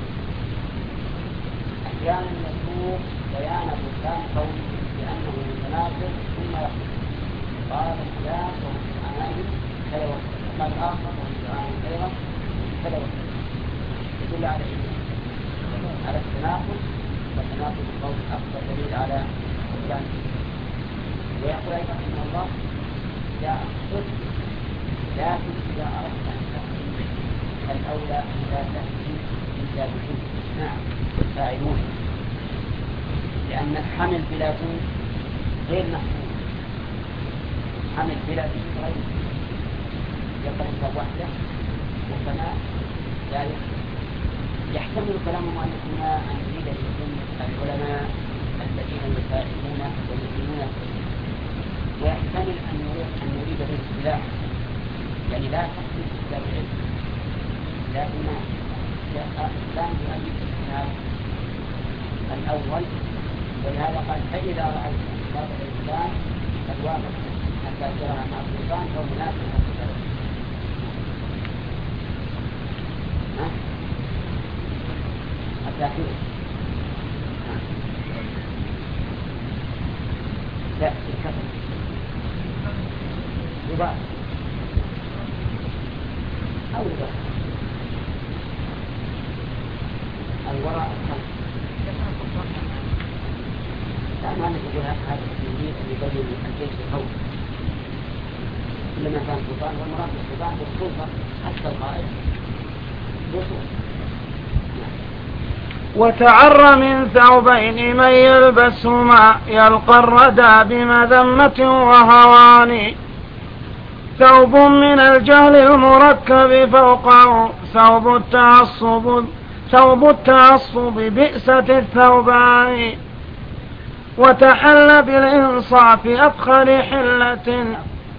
أحيانا يسوق بيان بطلان قوله بأنه متناقض ثم يقول قال فلان وهو في أمانه كذا وكذا، قال آخر وهو في أمانه أيضا كذا وكذا، يدل على على التناقض، والتناقض القول أكثر دليل على بطلان. ويقول أيضا إن الله لا أقصد، لكن إذا أردت أن تحكم الأولى أن لا تحكم إلا بجنس نعم فاعلون، لأن الحمل بلا جنس غير محمول، حمل بلا جنس غير يقرأ وحده وكما لا يحكم. يحتمل كلام مؤلفنا أن يريد بهم العلماء الذين يساعدون ويؤمنون، ويحتمل أن يريد أن يريد بالاصطلاح، يعني لا تحكم إلا بالعلم، لكن الإسلام يؤيد الاجتهاد الأول، ولهذا قال فإذا رأيت أسباب الإسلام فالواقع أن تأثيرها مع السلطان فهو مناسب للسلطان. التأثير لا الكفر رباط أو رباط الوراء الخلق. لا ما نقول هذا التنبيه اللي يبين الجيش القوي لما كان سلطان، والمراد بالسلطان بالسلطة حتى القائد بالسلطة. وتعر من ثوبين من يلبسهما يلقى الردى بمذمة وهوان، ثوب من الجهل المركب فوقه ثوب التعصب ثوب التعصب بئسة الثوبان، وتحل بالإنصاف أفخر حلة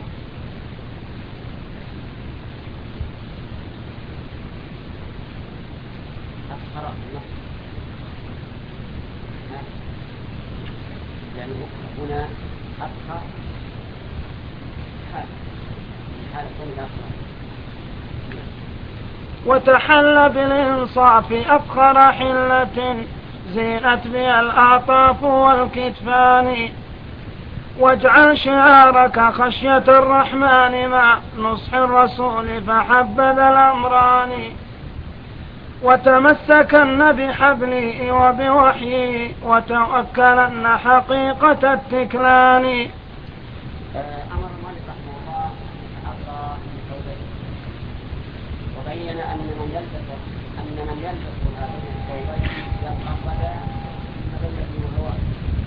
هنا أفخر حال حال الأفخر. وتحل بالإنصاف أفخر حلة زينت بها الأعطاف والكتفان، واجعل شعارك خشية الرحمن مع نصح الرسول فحبذ الأمران، وتمسكن بحبلي وبوحيي وتوكلن حقيقة التكلان. أمر المؤلف رحمه الله أقرأ من قولين، وبين أن من يلبس أن من يلبس هذين القولين ينقض مذلة الوضوء.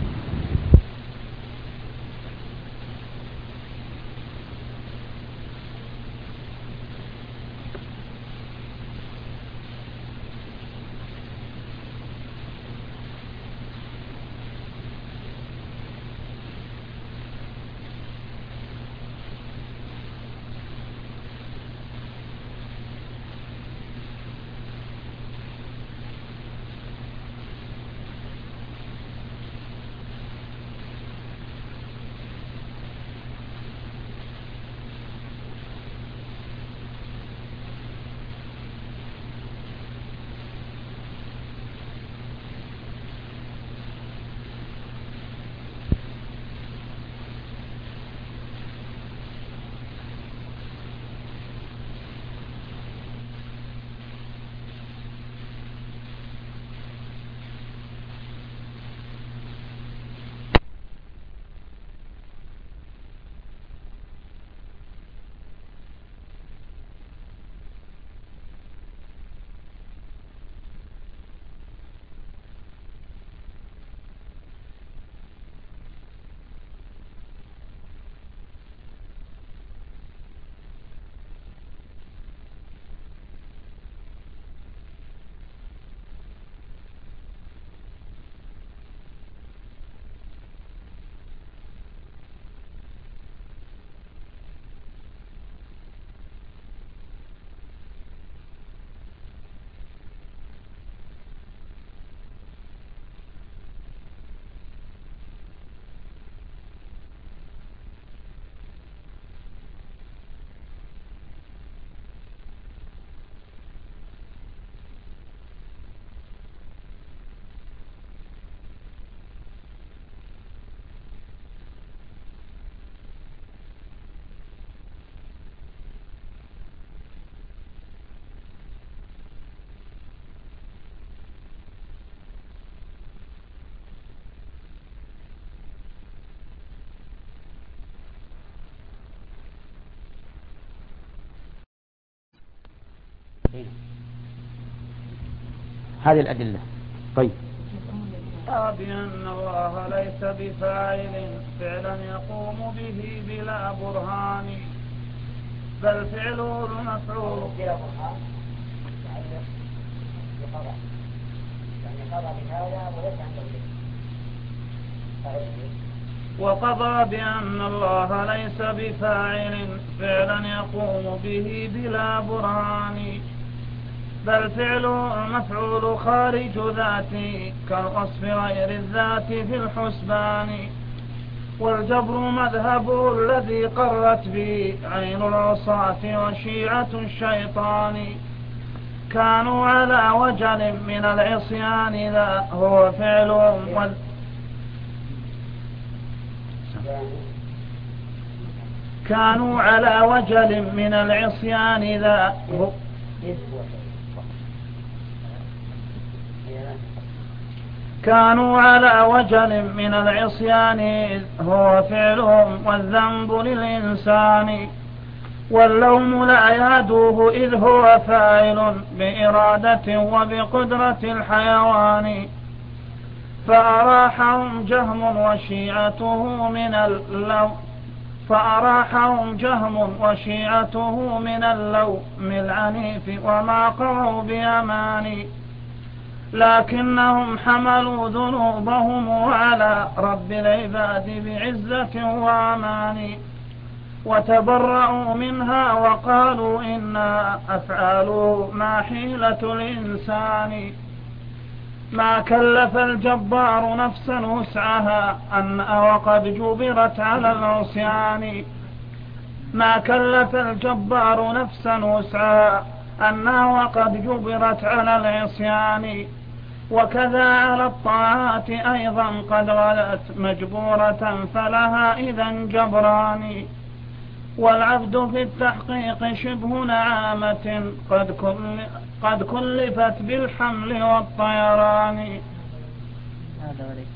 هذه الأدلة. طيب. بأن الله ليس بفاعل فعلا يقوم به بلا برهان، بل فعله المفعول بلا برهان يعني بقضاء، يعني قضى بهذا وليس عنده شيء. وقضى بأن الله ليس بفاعل فعلا يقوم به بلا برهان، بل فعله المفعول خارج ذاته كالوصف غير الذات في الحسبان. والجبر مذهب الذي قرت به عين العصاة وشيعة الشيطان، كانوا على وجل من العصيان ذا هو فعلهم وال... كانوا على وجل من العصيان ذا هو كانوا على وجل من العصيان هو فعلهم والذنب للإنسان، واللوم لا يعدوه إذ هو فاعل بإرادة وبقدرة الحيوان. فأراحهم جهم وشيعته من اللوم فأراحهم جهم وشيعته من اللوم العنيف وما قروا بأمان، لكنهم حملوا ذنوبهم على رب العباد بعزة وأمان، وتبرأوا منها وقالوا إنا أفعاله ما حيلة الإنسان. ما كلف الجبار نفسا وسعها أن وقد جبرت على العصيان. ما كلف الجبار نفسا وسعها أن وقد جبرت على العصيان. وكذا على الطاعات أيضا قد غلت مجبورة فلها إذا جبران. والعبد في التحقيق شبه نعامة قد كل قد كلفت بالحمل والطيران. هذا وليس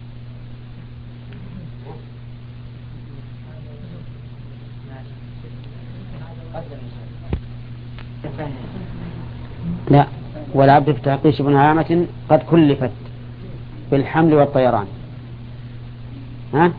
لا، والعبد في تحقيق ابن عامة قد كلفت بالحمل والطيران، ها؟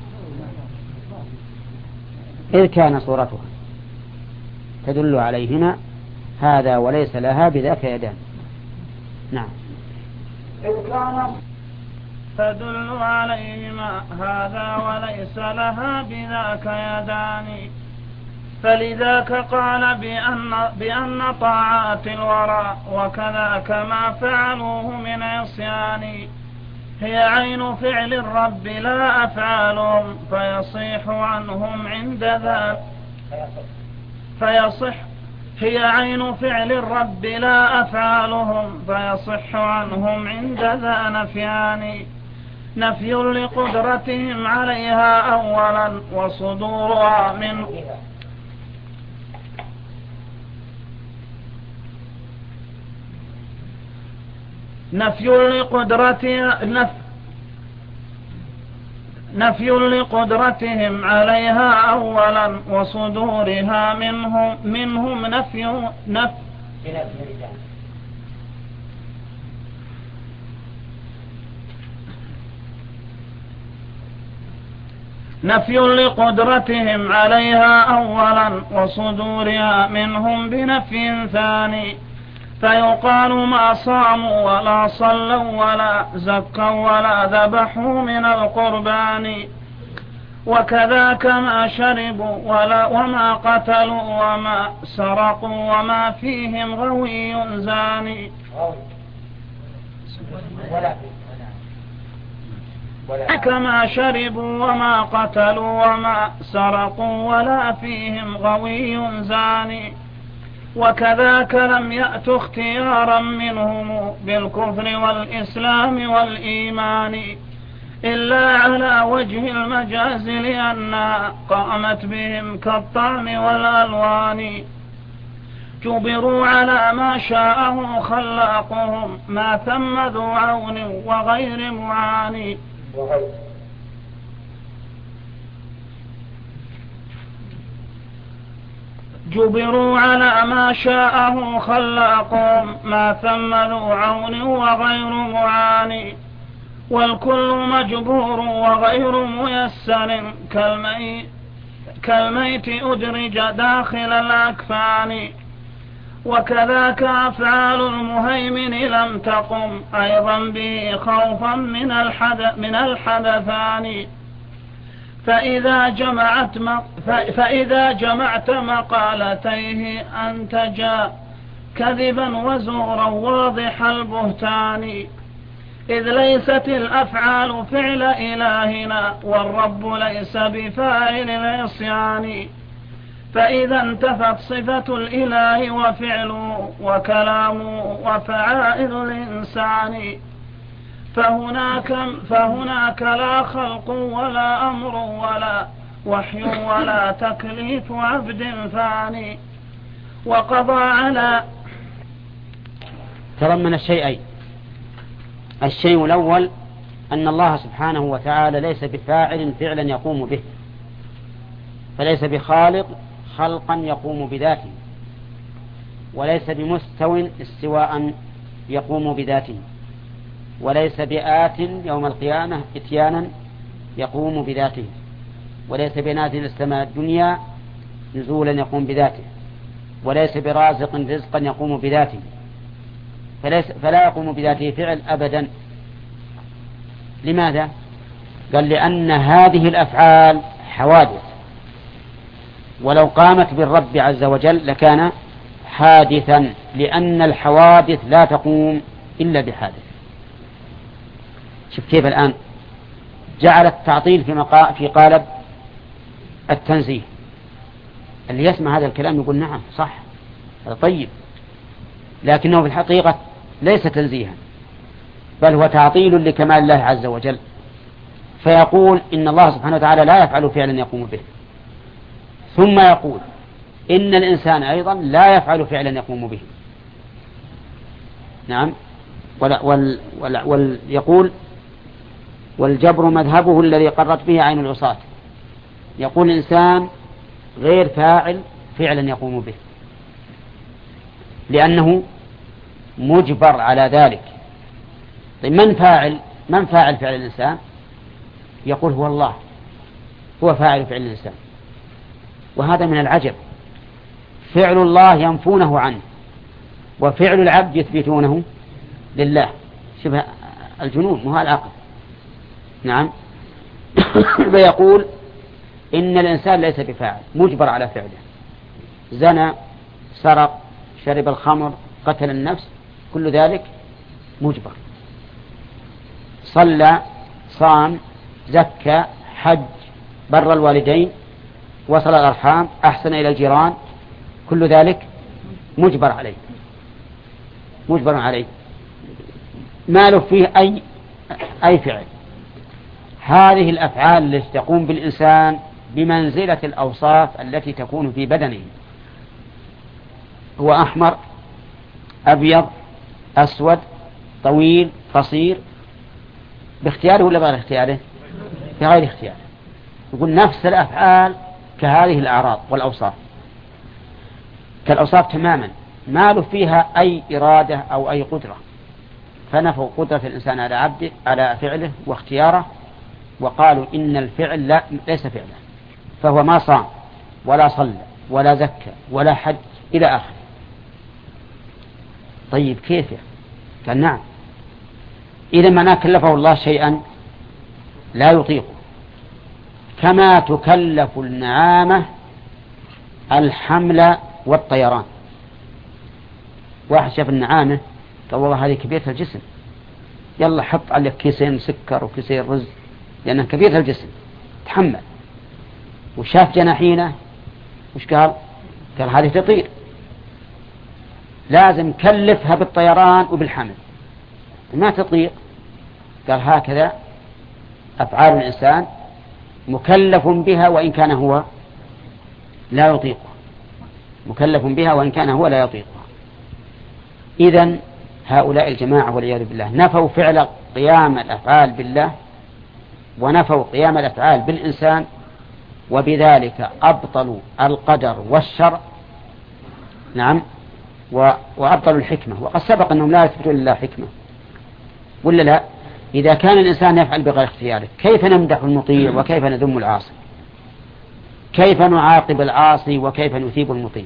إذ كان صورتها تدل عليهما هذا وليس لها بذاك يدان. نعم. إذ كان تدل عليهما هذا وليس لها بذاك يدان، فلذاك قال بأن, بأن طاعات الورى وكذاك ما فعلوه من عصيان هي عين فعل الرب لا أفعالهم فيصيح عنهم عند ذا فيصح هي عين فعل الرب لا أفعالهم فيصح عنهم عند ذا نفيان، نفي لقدرتهم عليها أولا وصدورها من نفي لقدرتها نف نفي لقدرتهم عليها أولا وصدورها منهم منهم نفي نفي نفي لقدرتهم عليها أولا وصدورها منهم بنفي ثاني، فيقال ما صاموا ولا صلوا ولا زكوا ولا ذبحوا من القربان، وكذاك ما شربوا ولا وما قتلوا وما سرقوا وما فيهم غوي زاني. كما شربوا وما قتلوا وما سرقوا ولا فيهم غوي زاني، وكذاك لم يأت اختيارا منهم بالكفر والإسلام والإيمان إلا على وجه المجاز لأنها قامت بهم كالطعم والألوان، جبروا على ما شاءه خلاقهم ما ثم ذو عون وغير معاني. جبروا على ما شاءه خلاقهم ما ثم ذو عون وغير معاني، والكل مجبور وغير ميسر كالميت, كالميت أدرج داخل الأكفان، وكذاك أفعال المهيمن لم تقم أيضا به خوفا من الحدث من الحدثان، فإذا جمعت فإذا جمعت مقالتيه أنتجا كذبا وزورا واضح البهتان، إذ ليست الأفعال فعل إلهنا والرب ليس بفاعل العصيان، فإذا انتفت صفة الإله وفعله وكلامه وفعائل الإنسان، فهناك, فهناك لا خلق ولا أمر ولا وحي ولا تكليف عبد فاني، وقضى على تضمن الشيئين. الشيء الأول أن الله سبحانه وتعالى ليس بفاعل فعلا يقوم به، فليس بخالق خلقا يقوم بذاته، وليس بمستو استواء يقوم بذاته، وليس بآت يوم القيامة اتيانا يقوم بذاته، وليس بنازل السماء الدنيا نزولا يقوم بذاته، وليس برازق رزقا يقوم بذاته، فليس فلا يقوم بذاته فعل أبدا. لماذا؟ قال لأن هذه الأفعال حوادث، ولو قامت بالرب عز وجل لكان حادثا، لأن الحوادث لا تقوم إلا بحادث. شوف كيف الآن جعل التعطيل في, مقا... في قالب التنزيه. اللي يسمع هذا الكلام يقول نعم صح هذا طيب، لكنه في الحقيقة ليس تنزيها، بل هو تعطيل لكمال الله عز وجل، فيقول إن الله سبحانه وتعالى لا يفعل فعلا يقوم به، ثم يقول إن الإنسان أيضا لا يفعل فعلا يقوم به، نعم. ولا وال وال وال يقول والجبر مذهبه الذي قرت به عين العصاة. يقول الإنسان غير فاعل فعلا يقوم به لأنه مجبر على ذلك. طيب من فاعل من فاعل فعل الإنسان؟ يقول هو الله، هو فاعل فعل الإنسان. وهذا من العجب، فعل الله ينفونه عنه وفعل العبد يثبتونه لله. شبه الجنون مو العقل. نعم. ويقول إن الإنسان ليس بفاعل، مجبر على فعله. زنى، سرق، شرب الخمر، قتل النفس، كل ذلك مجبر. صلى، صام، زكى، حج، بر الوالدين، وصل الأرحام، أحسن إلى الجيران، كل ذلك مجبر عليه، مجبر عليه، ما له فيه أي أي فعل. هذه الأفعال التي تقوم بالإنسان بمنزلة الأوصاف التي تكون في بدنه. هو أحمر، أبيض، أسود، طويل، قصير، باختياره ولا بغير اختياره؟ بغير اختياره. يقول نفس الأفعال كهذه الأعراض والأوصاف، كالأوصاف تماما، ما له فيها أي إرادة أو أي قدرة. فنفوا قدرة الإنسان على عبده على فعله واختياره، وقالوا إن الفعل لا ليس فعله، فهو ما صام ولا صلى ولا زكى ولا حج إلى آخره. طيب كيف؟ قال نعم، إذا ما كلفه الله شيئا لا يطيقه، كما تكلف النعامة الحمل والطيران. واحد شاف النعامة قال والله هذه كبيرة الجسم، يلا حط عليك كيسين سكر وكيسين رز لأنها كبيرة الجسم تحمل. وشاف جناحينه وش قال؟ قال هذه تطير، لازم كلفها بالطيران وبالحمل، ما تطير. قال هكذا أفعال الإنسان مكلف بها وإن كان هو لا يطيقها، مكلف بها وإن كان هو لا يطيقها. إذن هؤلاء الجماعة والعياذ بالله نفوا فعل قيام الأفعال بالله ونفوا قيام الأفعال بالإنسان، وبذلك أبطلوا القدر والشرع. نعم. وأبطلوا الحكمة. وقد سبق أنهم لا يثبتون لله حكمة ولا لا؟ إذا كان الإنسان يفعل بغير اختياره كيف نمدح المطيع وكيف نذم العاصي؟ كيف نعاقب العاصي وكيف نثيب المطيع؟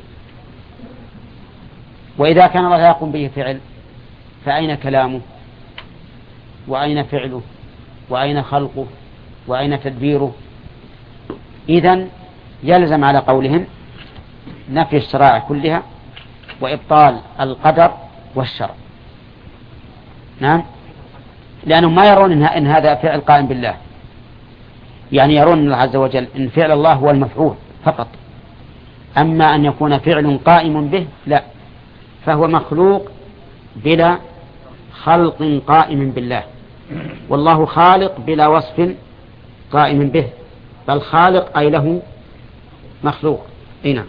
وإذا كان الله يقوم به فعل فأين كلامه وأين فعله وأين خلقه وأين تدبيره؟ إذن يلزم على قولهم نفي الشرائع كلها وإبطال القدر والشرع. نعم. لأنهم ما يرون إن هذا فعل قائم بالله، يعني يرون الله عز وجل إن فعل الله هو المفعول فقط، أما أن يكون فعل قائم به لا، فهو مخلوق بلا خلق قائم بالله، والله خالق بلا وصف قائم به، بل خالق أي له مخلوق. نعم.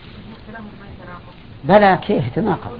بلى كيف تناقض؟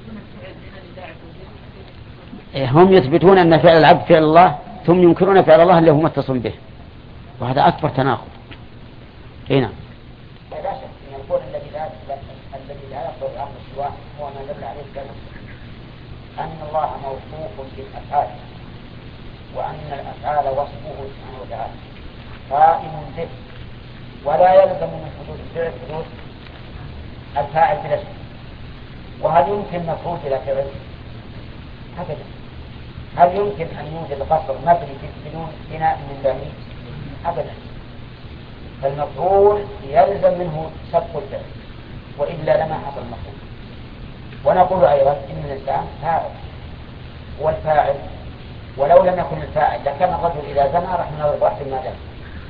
هم يثبتون أن فعل العبد فعل الله ثم ينكرون فعل الله اللي هو متصل به، وهذا أكبر تناقض. نعم. لا شك أن القول الذي لا الذي لا يقبل الأمر سواه هو ما دل عليه الكلام أن الله موصوف بالأفعال، وأن الأفعال وصفه سبحانه وتعالى قائم به، ولا يلزم من حدود الفعل حدود الفاعل بلا شك. وهل يمكن مفعول إلى فعل؟ أبدا. هل يمكن أن يوجد قصر مبني بدون بناء من بني؟ أبدا. فالمفعول يلزم منه سبق الفعل، وإلا لما حصل المفعول. ونقول أيضا إن الإنسان فاعل والفاعل، ولو لم يكن الفاعل لكان الرجل إذا زنى رح نضرب واحد ما زنى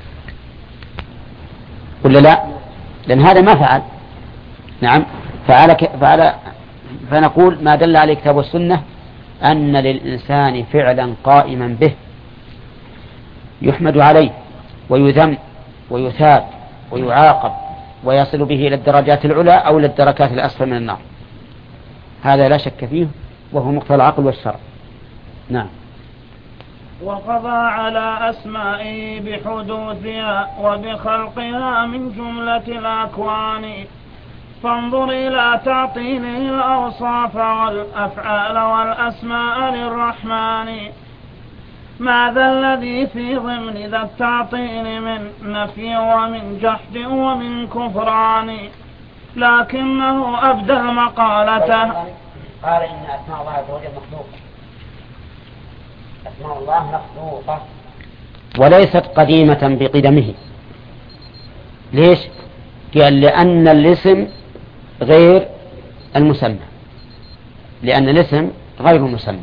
ولا لا؟ لأن هذا ما فعل. نعم. فعل فعل فنقول ما دل عليه الكتاب والسنة أن للإنسان فعلا قائما به يحمد عليه ويذم ويثاب ويعاقب ويصل به إلى الدرجات العلى أو إلى الدركات الأسفل من النار، هذا لا شك فيه وهو مقتضى العقل والشرع. نعم. وقضى على أسمائه بحدوثها وبخلقها من جملة الأكوان، فانظر إلى تعطيله الأوصاف والأفعال والأسماء للرحمن. ماذا الذي في ضمن ذا التعطيل من نفي ومن جحد ومن كفران؟ لكنه أبدى مقالته. قال إن أسماء الله عز وجل مخلوقة، أسماء الله مخلوقة وليست قديمة بقدمه. ليش؟ قال لأن الاسم غير المسمى، لأن الاسم غير المسمى.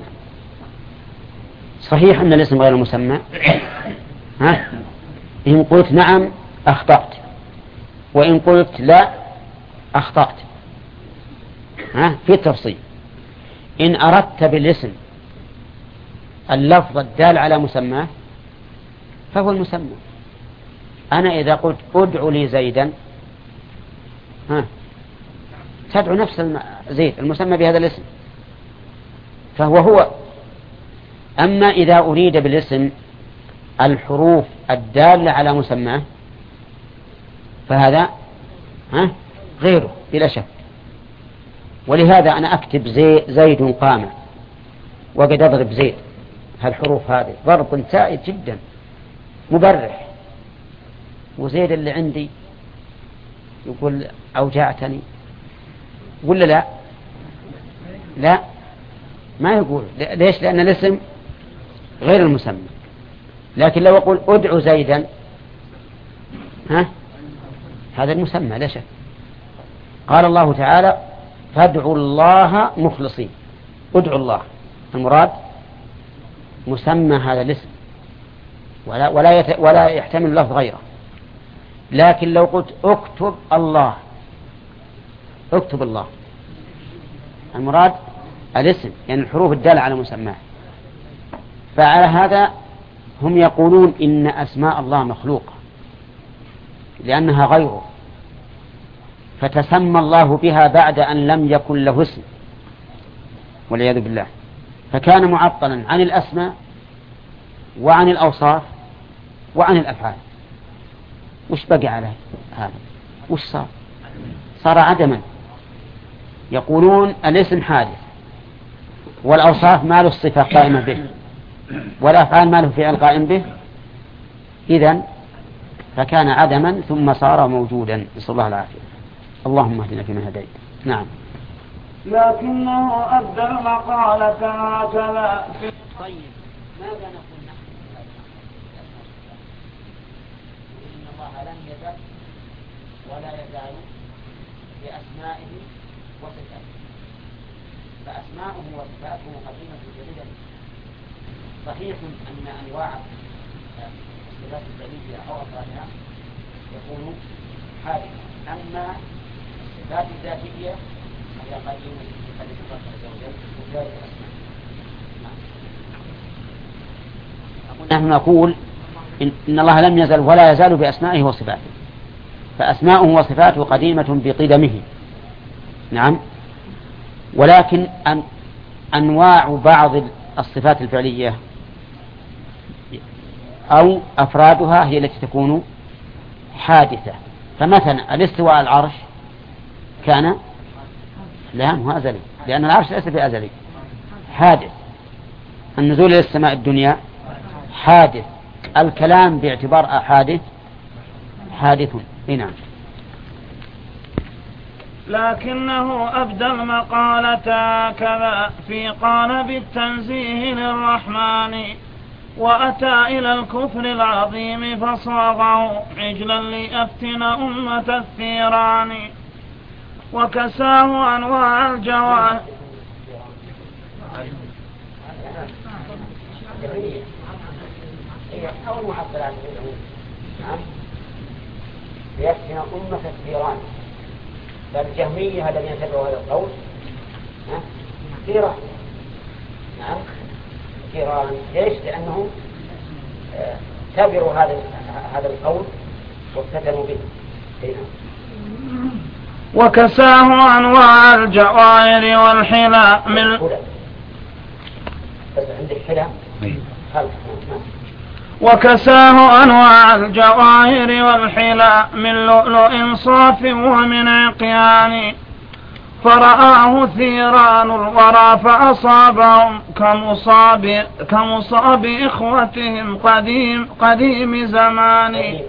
صحيح أن الاسم غير المسمى، ها؟ إن قلت نعم أخطأت، وإن قلت لا أخطأت، ها؟ في التفصيل. إن أردت بالاسم اللفظ الدال على مسماه فهو المسمى. أنا إذا قلت أدعو لي زيدا، ها، تدعو نفس زيد المسمى بهذا الاسم، فهو هو. أما إذا أريد بالاسم الحروف الدالة على مسماه فهذا ها غيره بلا شك. ولهذا أنا أكتب زي زيد قام وقد أضرب زيد، هالحروف هذه ضرب سائد جدا مبرح، وزيد اللي عندي يقول أوجعتني، ولا لا؟ لا ما يقول. ليش؟ لأن الاسم غير المسمى. لكن لو أقول أدعو زيدا، ها، هذا المسمى لا شك. قال الله تعالى فادعوا الله مخلصين. ادعوا الله، المراد مسمى هذا الاسم، ولا ولا يت ولا يحتمل لفظ غيره. لكن لو قلت اكتب الله، اكتب الله، المراد الاسم، يعني الحروف الدالة على مسماه. فعلى هذا هم يقولون إن أسماء الله مخلوقة لأنها غيره، فتسمى الله بها بعد أن لم يكن له اسم والعياذ بالله، فكان معطلا عن الأسماء وعن الأوصاف وعن الأفعال. وش بقي عليه هذا؟ وش صار؟ صار عدما. يقولون الاسم حادث، والأوصاف ما له الصفة قائمة به، والأفعال ما له فعل قائم به، إذن فكان عدما ثم صار موجودا. نسأل الله العافية. اللهم اهدنا فيمن هديت. نعم. لكنه أبدى المقالة هكذا. طيب ماذا نقول نحن؟ إن الله لم يزل ولا يزال بأسمائه وصفاته، فأسماؤه وصفاته قديمة جديدة. صحيح أن أنواع الصفات الذاتية أو أفعالها يكون حادثة، أما الصفات الذاتية هي قديمة بقدر الله عز وجل وذلك الأسماء. نحن نقول إن, إن الله لم يزل ولا يزال بأسمائه وصفاته، فأسماؤه وصفاته قديمة بقدمه. نعم. ولكن أن أنواع بعض الصفات الفعلية أو أفرادها هي التي تكون حادثة. فمثلا الاستواء على العرش كان لا هو أزلي، لأن العرش ليس بأزلي، حادث. النزول إلى السماء الدنيا حادث. الكلام باعتبار حادث حادث. نعم. لكنه أبدى المقالة كذا في قالب التنزيه للرحمن، وأتى إلى الكفر العظيم فصاغه عجلا ليفتن أمة الثيران، وكساه أنواع الجوال. أول معبر عن نعم ليفتن أمة الثيران. فالجهمية الذين يتبعوا هذا القول ثيران، نعم ثيران. ليش؟ لأنهم تبعوا هذا هذا القول وافتتنوا به. وكساه أنواع الجوائر والحلاء من بس عندك حلا خلق. وكساه أنواع الجواهر والحلا من لؤلؤ صاف ومن عقيان فرآه ثيران الورى فأصابهم كمصاب, كمصاب إخوتهم قديم, قديم زمان.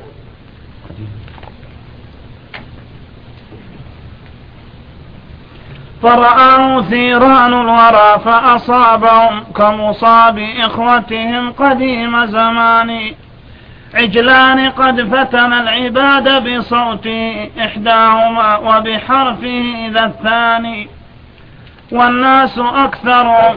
فرآه ثيران الورى فأصابهم كمصاب إخوتهم قديم زمان. عجلان قد فتن العباد بصوته إحداهما وبحرفه ذا الثاني والناس أكثر.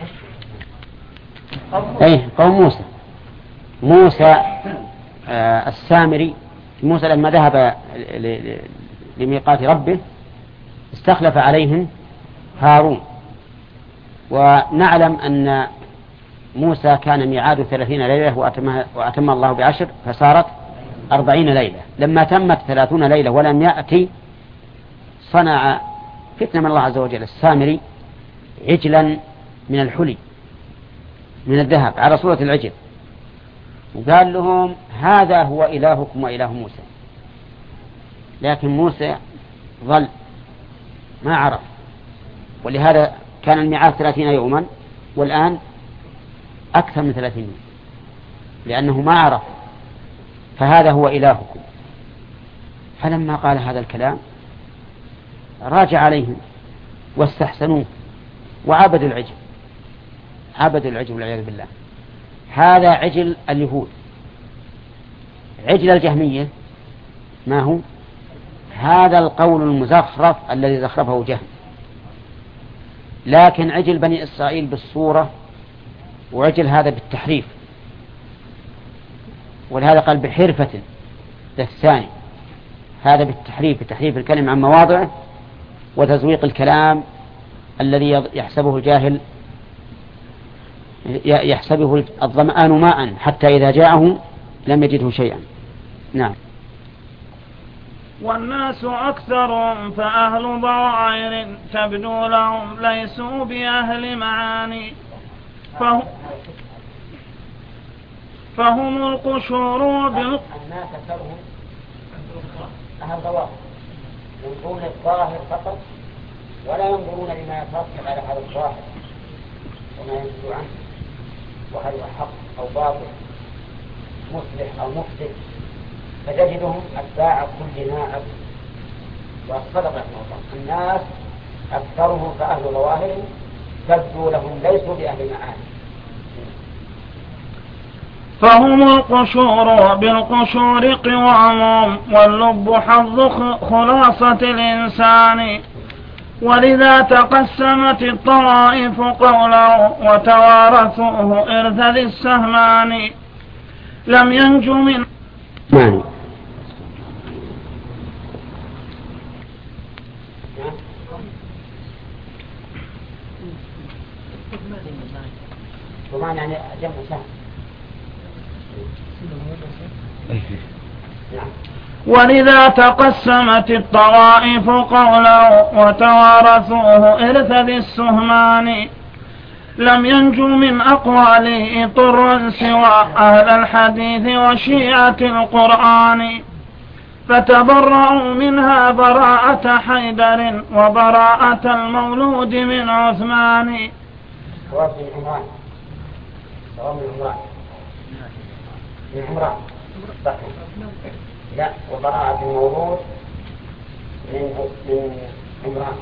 أيه قوم موسى موسى آه السامري. موسى لما ذهب لميقات ربه استخلف عليهم هارون، ونعلم أن موسى كان ميعاد ثلاثين ليلة وأتم الله بعشر فصارت أربعين ليلة. لما تمت ثلاثون ليلة ولم يأتي صنع فتنة من الله عز وجل السامري عجلا من الحلي من الذهب على صورة العجل، وقال لهم هذا هو إلهكم وإله موسى. لكن موسى ظل ما عرف، ولهذا كان الميعاد ثلاثين يوما والآن أكثر من ثلاثين يوم لأنه ما عرف. فهذا هو إلهكم. فلما قال هذا الكلام راجع عليهم واستحسنوه وعبدوا العجل عبدوا العجل والعياذ بالله. هذا عجل اليهود. عجل الجهمية ما هو؟ هذا القول المزخرف الذي زخرفه جهم. لكن عجل بني إسرائيل بالصورة، وعجل هذا بالتحريف، ولهذا قال بحرفة الثاني. هذا بالتحريف بتحريف الكلم عن مواضعه وتزويق الكلام الذي يحسبه الجاهل يحسبه الظمآن ماء حتى إذا جاءه لم يجده شيئا. نعم. والناس أكثر فأهل ضوائر تبدو لهم ليسوا بأهل معاني فهم, فهم القشور بال... الناس أكثرهم أهل ضوائر ينظرون الظاهر فقط ولا ينظرون لما يترتب على هذا الظاهر وما ينزل عنه، وهل هو حق أو باطل، مصلح أو مفسد. فتجدهم أتباع كل ناعم. وصدق رحمه الله الناس أكثرهم فأهل ظواهر تبدو لهم ليسوا بأهل معاني. فهم القشور بالقشور قوامهم واللب حظ خلاصة الإنسان. ولذا تقسمت الطوائف قوله وتوارثوه إرث ذي السهمان. لم ينجو من ماني. ومعنى يعني جمع سهم. ولذا تقسمت الطوائف قوله وتوارثوه إرث ذي السهمان. لم ينجو من أقواله طر سوى أهل الحديث وشيعة القرآن. فتبرأوا منها براءة حيدر وبراءة المولود من عثمان. صواب من عمران صواب من عمران من عمران لا وبراءة المولود من من عمران.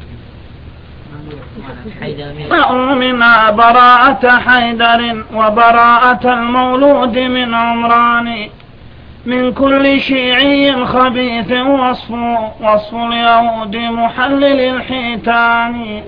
منها براءة حيدر وبراءة المولود من عمران. من كل شيعي خبيث وصف وصف اليهود محلل الحيتان.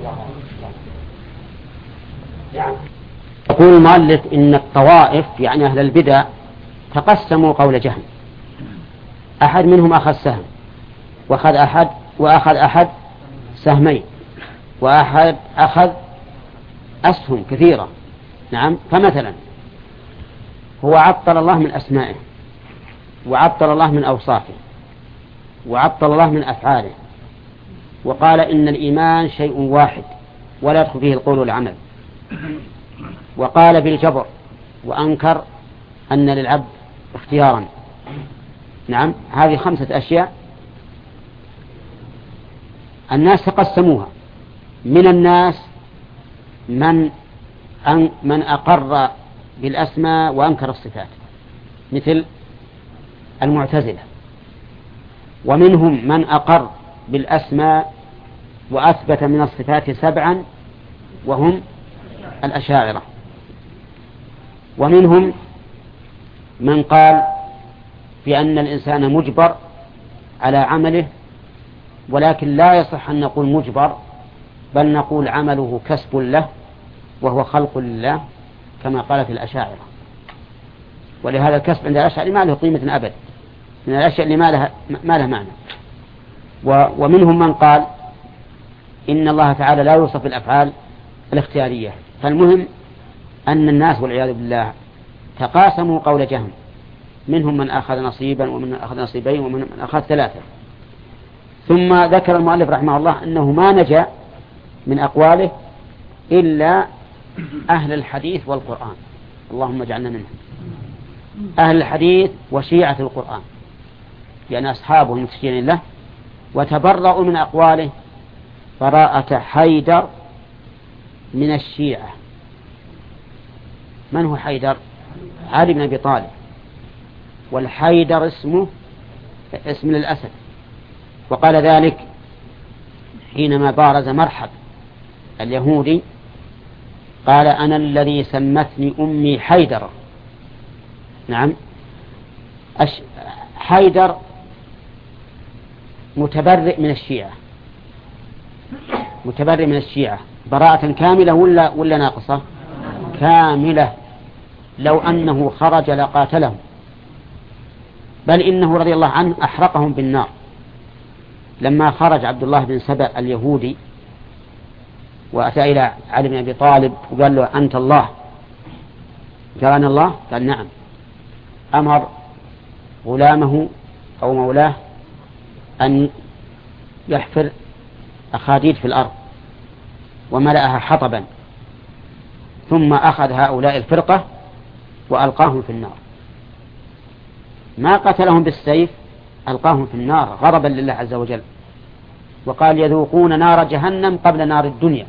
يقول المؤلف إن الطوائف يعني أهل البدع تقسموا قول جهم. أحد منهم أخذ سهم وأخذ أحد وأخذ أحد سهمين وأحد أخذ أسهم كثيرة. نعم. فمثلا هو عطل الله من أسمائه وعطل الله من أوصافه وعطل الله من أفعاله، وقال إن الإيمان شيء واحد ولا يدخل فيه القول والعمل. وقال بالجبر وأنكر أن للعبد اختيارا. نعم، هذه خمسة أشياء الناس تقسموها. من الناس من أن من أقر بالأسماء وأنكر الصفات مثل المعتزلة، ومنهم من أقر بالأسماء وأثبت من الصفات سبعا وهم الأشاعرة، ومنهم من قال بأن الإنسان مجبر على عمله، ولكن لا يصح أن نقول مجبر، بل نقول عمله كسب له وهو خلق لله كما قالت الأشاعرة. ولهذا الكسب عند الأشاعرة ما له قيمة أبد، من الأشياء اللي ما لها ما له معنى. ومنهم من قال إن الله تعالى لا يوصف الأفعال الاختيارية. فالمهم أن الناس والعياذ بالله تقاسموا قول جهم، منهم من أخذ نصيبا ومن من أخذ نصيبين ومن من أخذ ثلاثة. ثم ذكر المؤلف رحمه الله أنه ما نجا من أقواله إلا أهل الحديث والقرآن، اللهم اجعلنا منهم، أهل الحديث وشيعة القرآن، لأن أصحابه المتشيعين له وتبرأوا من أقواله براءة حيدر من الشيعة. من هو حيدر؟ علي بن أبي طالب، والحيدر اسمه اسم للأسد، وقال ذلك حينما بارز مرحب اليهودي قال أنا الذي سمتني أمي حيدر. نعم، حيدر متبرئ من الشيعة، متبرئ من الشيعة براءة كاملة ولا ولا ناقصة؟ كاملة. لو أنه خرج لقاتلهم، بل إنه رضي الله عنه أحرقهم بالنار. لما خرج عبد الله بن سبأ اليهودي وأتى إلى علي بن أبي طالب وقال له أنت الله، قال أنا الله؟ قال نعم. أمر غلامه أو مولاه أن يحفر أخاديد في الأرض وملأها حطبا، ثم أخذ هؤلاء الفرقة وألقاهم في النار. ما قتلهم بالسيف، ألقاهم في النار غضبا لله عز وجل، وقال يذوقون نار جهنم قبل نار الدنيا.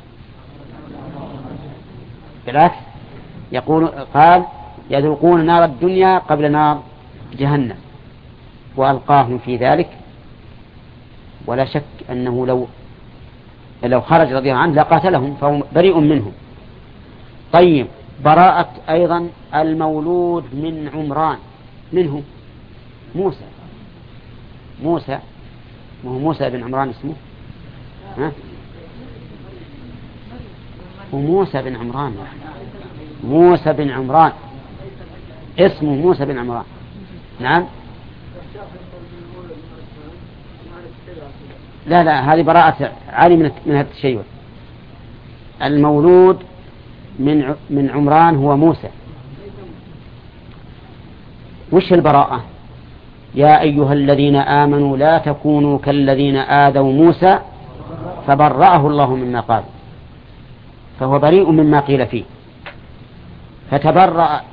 بالعكس يقول قال يذوقون نار الدنيا قبل نار جهنم، وألقاهم في ذلك. ولا شك أنه لو لو خرج رضي الله عنه لقاتلهم، فهو بريء منهم. طيب، براءة أيضا المولود من عمران، منه موسى. موسى وهو موسى بن عمران اسمه، ها؟ وموسى بن عمران، موسى بن عمران اسمه موسى بن عمران. نعم، لا لا هذه براءة عالي من من هذا التشيع. المولود من من عمران هو موسى. وش البراءة؟ يا أيها الذين آمنوا لا تكونوا كالذين آذوا موسى فبرأه الله مما قال، فهو بريء مما قيل فيه. فتبرأ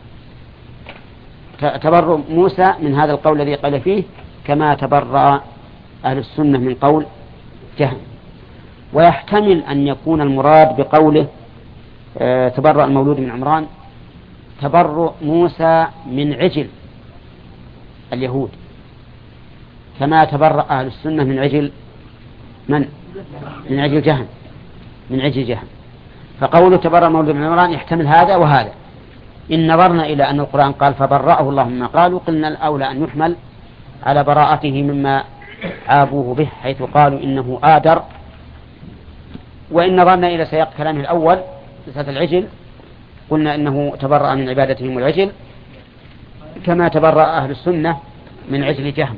تبرأ موسى من هذا القول الذي قال فيه، كما تبرأ أهل السنة من قول جهم. ويحتمل أن يكون المراد بقوله تبرأ المولود من عمران تبرؤ موسى من عجل اليهود، كما تبرأ أهل السنة من عجل من؟ من عجل جهم، من عجل جهم. فقوله تبرأ المولود من عمران يحتمل هذا وهذا. إن نظرنا إلى أن القرآن قال فبرأه الله مما قالوا، قلنا الأولى أن يحمل على براءته مما عابوه به، حيث قالوا إنه آدر. وإن نظرنا إلى سياق كلامه الأول بسبب العجل، قلنا إنه تبرأ من عبادتهم العجل كما تبرأ أهل السنة من عجل جهم.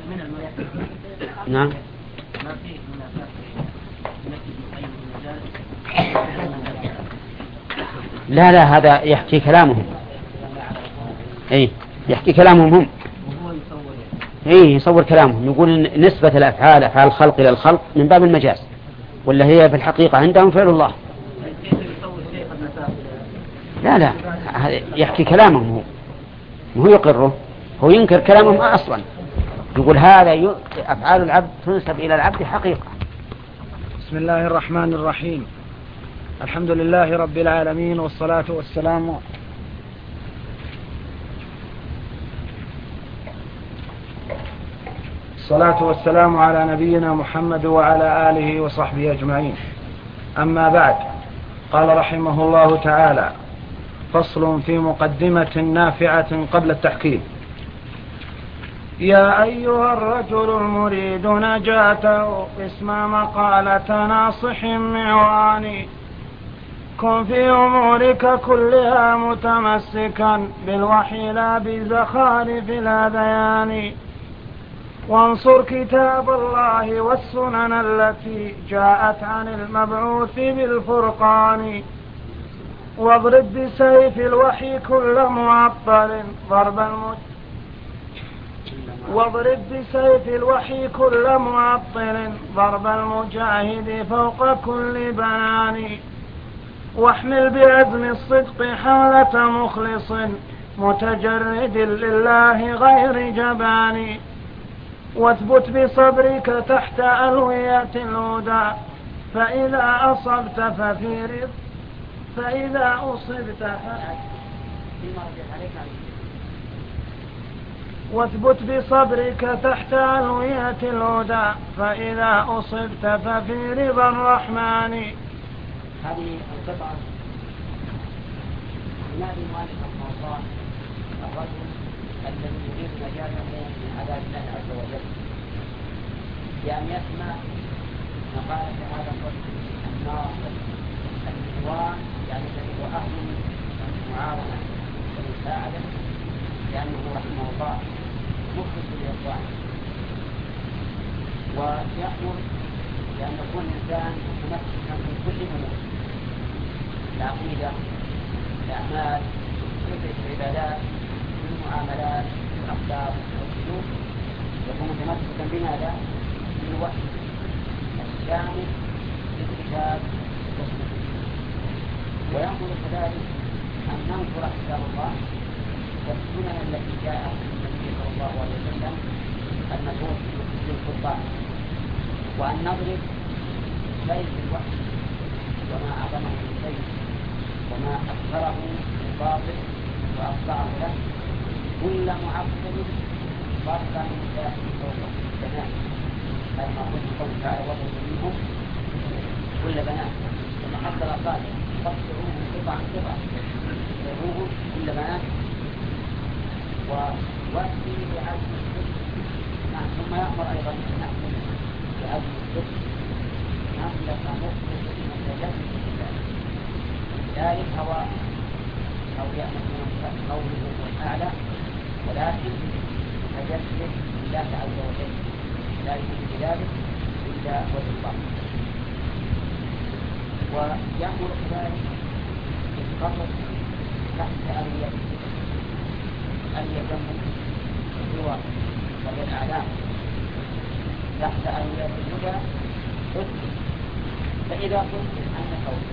نعم. لا لا هذا يحكي كلامهم، اي يحكي كلامهم هم، اي يصور كلامهم. نقول نسبة الأفعال أفعال الخلق إلى الخلق من باب المجاز، ولا هي في الحقيقة عندهم فعل الله. لا لا يحكي كلامهم، هو هو يقره، هو ينكر كلامهم أصلا، يقول هذا أفعال العبد تنسب إلى العبد حقيقة. بسم الله الرحمن الرحيم. الحمد لله رب العالمين، والصلاة والسلام الصلاة والسلام على نبينا محمد وعلى آله وصحبه أجمعين. أما بعد، قال رحمه الله تعالى: فصل في مقدمة نافعة قبل التحكيم. يا أيها الرجل المريد نجاته اسمع مقالة ناصح معواني، كن في أمورك كلها متمسكا بالوحي لا بزخارف الأذيان، وانصر كتاب الله والسنن التي جاءت عن المبعوث بالفرقان، واضرب بسيف الوحي كل معطل ضرب المج واضرب بسيف الوحي كل معطل ضرب المجاهد فوق كل بنان، واحمل بعزم الصدق حملة مخلص متجرد لله غير جبان، واثبت بصبرك تحت ألوية الهدى فإذا أصبت ففي رضا فإذا أصبت واثبت بصبرك تحت ألوية الهدى فإذا أصبت ففي رضا الرحمن. هذه القطعة ينادي المؤلف رحمه الله الرجل الذي يريد نجاته من عذاب الله عز وجل بأن يسمع مقالة هذا الرجل الناصر الإخوان، يعني الذي هو أهل المعاونة والمساعدة، لأنه رحمه الله مخلص للإخوان، ويأمر بأن يكون الإنسان متمسكا من كل أمور العقيدة، الأعمال، العبادات، المعاملات، الأخلاق والسلوك، يكون متمسكا بماذا؟ بالوحي الشامل للكتاب والسنة. ويأمر كذلك أن ننصر كتاب الله والسنن التي جاءت من النبي صلى الله عليه وسلم المبعوث بالفرقان، وأن نضرب سيف الوحي وما أعظمه من سيف وما أكثره من باطل وأطلعه له كل معقل ضربا من ساحل فوق البنات، هذا ما قلت قول تعالى: وضرب منهم كل بنات، ثم حصل قال تقطعوه قطعا قطعا تقطعوه كل بنات، ووأتي بعزم الصدق. ثم يأمر أيضا أن نحمل بعزم الصدق نملك مخلص متجسد بالله، ذلك هو أو يأمر من قوله الأعلى، ولكن متجسد بالله عز وجل لا يمكن بذلك إلا وجه الله. ويأمر كذلك بالقصص تحت ألية ألية الهوى وهي الأعلام، تحت ألية الهدى تثبت، فإذا قلت أن قوله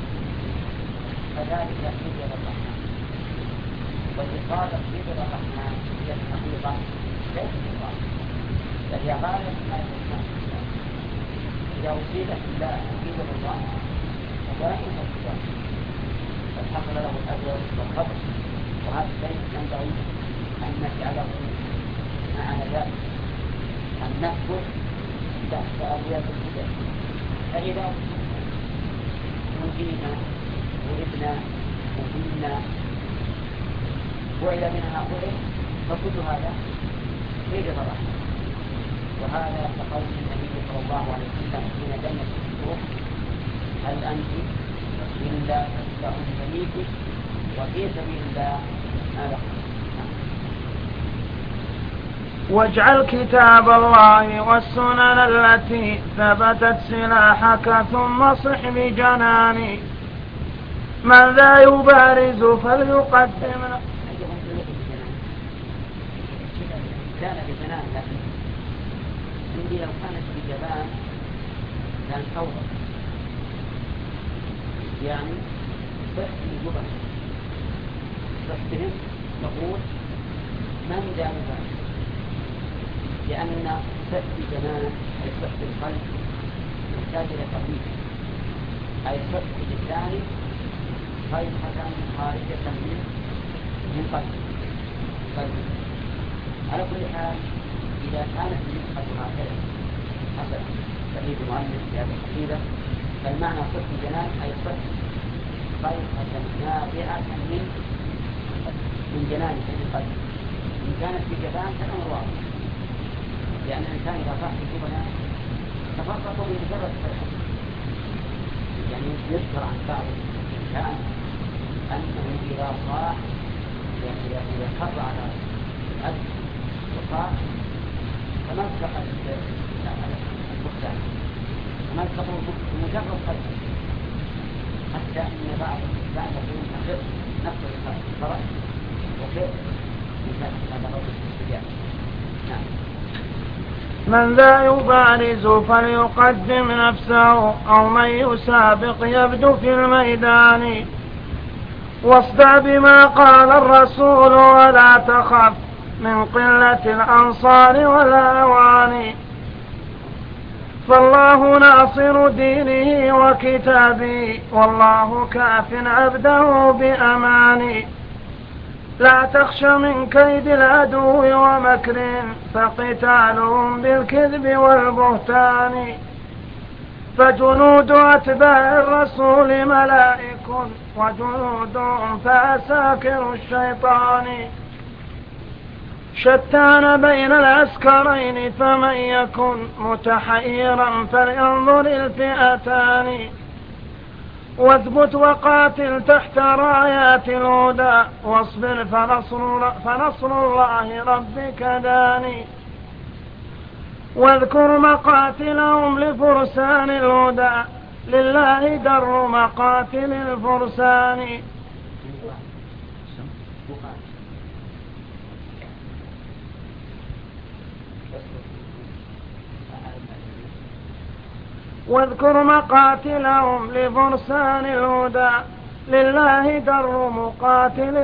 فذلك يقصد الرحمن، والإصابة بيد الرحمن هي الحقيقة ليس الإصابة، بل هي غاية ما يكون. إذا أصيبت الله بيد الله فلا يكون الصبر، بل حصل له الأجر والصبر، وهذا الشيء ينبغي أن نجعله مع ذلك، أن نثبت تحت أليات الهدى. فإذا نجينا ولدنا وفينا وإلى من هؤلاء فكل هذا بيد الرحمن. وهذا كقول النبي صلى الله عليه وسلم حين دنت الروح: هل أنت إلا تتبع سبيلك وفي سبيل الله ماذا؟ واجعل كتاب الله والسنن التي ثبتت سلاحك ثم صح بجناني، من ذا يبارز فليقدم. كان بجنان، لكن عندي لو كانت بجبان كان فوضى، يعني صح الجبن صحتهم نقول من دام ذلك، لأن صحة الجنان أي صحة القلب محتاج إلى تقليد، أي صحة اللسان صيحة خارجة من من قلب قلب. على كل حال إذا كانت النسخة هكذا حسب تقليد المؤلف في هذه القصيدة، فالمعنى صحة الجنان أي صحة صيحة نابعة من من جنان من قلب. إن كانت في جبان فالأمر واضح، لأن الإنسان إذا صاح في جبنان تفرق من مجرد صيحة. يعني يذكر عن بعض الإنسان أنه إذا صاح يعني إذا خر على الأرض وصاح تمزق البستان، تمزق بمجرد صيحة، حتى أن بعض الإنسان يقولون أخر نفس الفرق وخر إنسان هذا رجل استجابة. نعم. من ذا يبارز فليقدم نفسه، أو من يسابق يبدو في الميدان. واصدع بما قال الرسول ولا تخف من قلة الأنصار والأوان. فالله ناصر دينه وكتابه، والله كاف عبده بأمان. لا تخش من كيد العدو ومكر، فقتالهم بالكذب والبهتان. فجنود أتباع الرسول ملائك، وجنودهم فأساكر الشيطان. شتان بين العسكرين، فمن يكن متحيرا فلينظر الفئتان. واثبت وقاتل تحت رايات الهدى، واصبر فنصر, فنصر الله ربك داني. واذكر مقاتلهم لفرسان الهدى، لله در مقاتل الفرسان. واذكر مقاتلهم لفرسان الهدى، لله در مقاتل.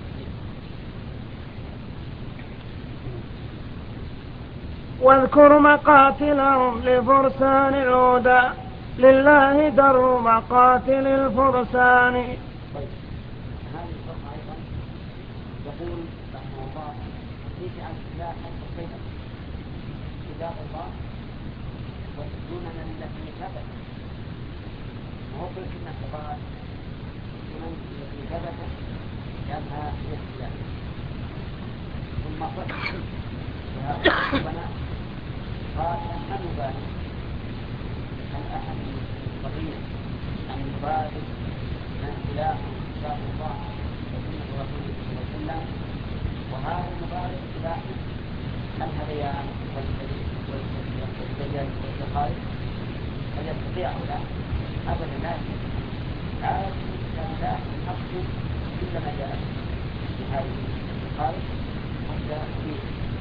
واذكر مقاتلهم لفرسان الهدى، لله در مقاتل الفرسان. هذه الفرقة أيضا يقول رحمه الله ليس عن الله حتى الصيدة كتاب الله وتدوننا التي ثبت، وهو كل كلمة تقال السنن التي ثبتت لأنها هي الإسلام. ثم فتح ربنا قال أن نبالغ أن أحد صغير أن نبالغ من خلاف كتاب الله وسنة رسوله صلى الله عليه وسلم. وهذا المبالغ اتباع الهذيان والدجال والخارج، هل يستطيع أو لا؟ أبدا لا يستطيع. عاد كان لا يحق إلا ما جاء في هذه الخارج حتى فيه.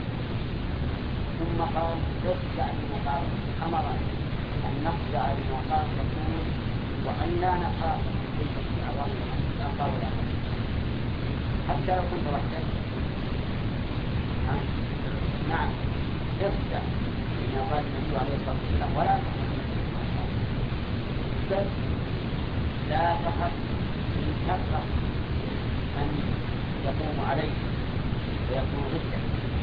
ثم قال تخشع لمقام أمر أن نخشع لمقام رسول، وأن لا نخاف من تلك العوامل الأخرى والأخرى حتى لو كنت وحدك. نعم تخشع لما قال النبي عليه الصلاة والسلام ولا بل لا تخف من كثرة من يقوم عليك ويكون ضدك.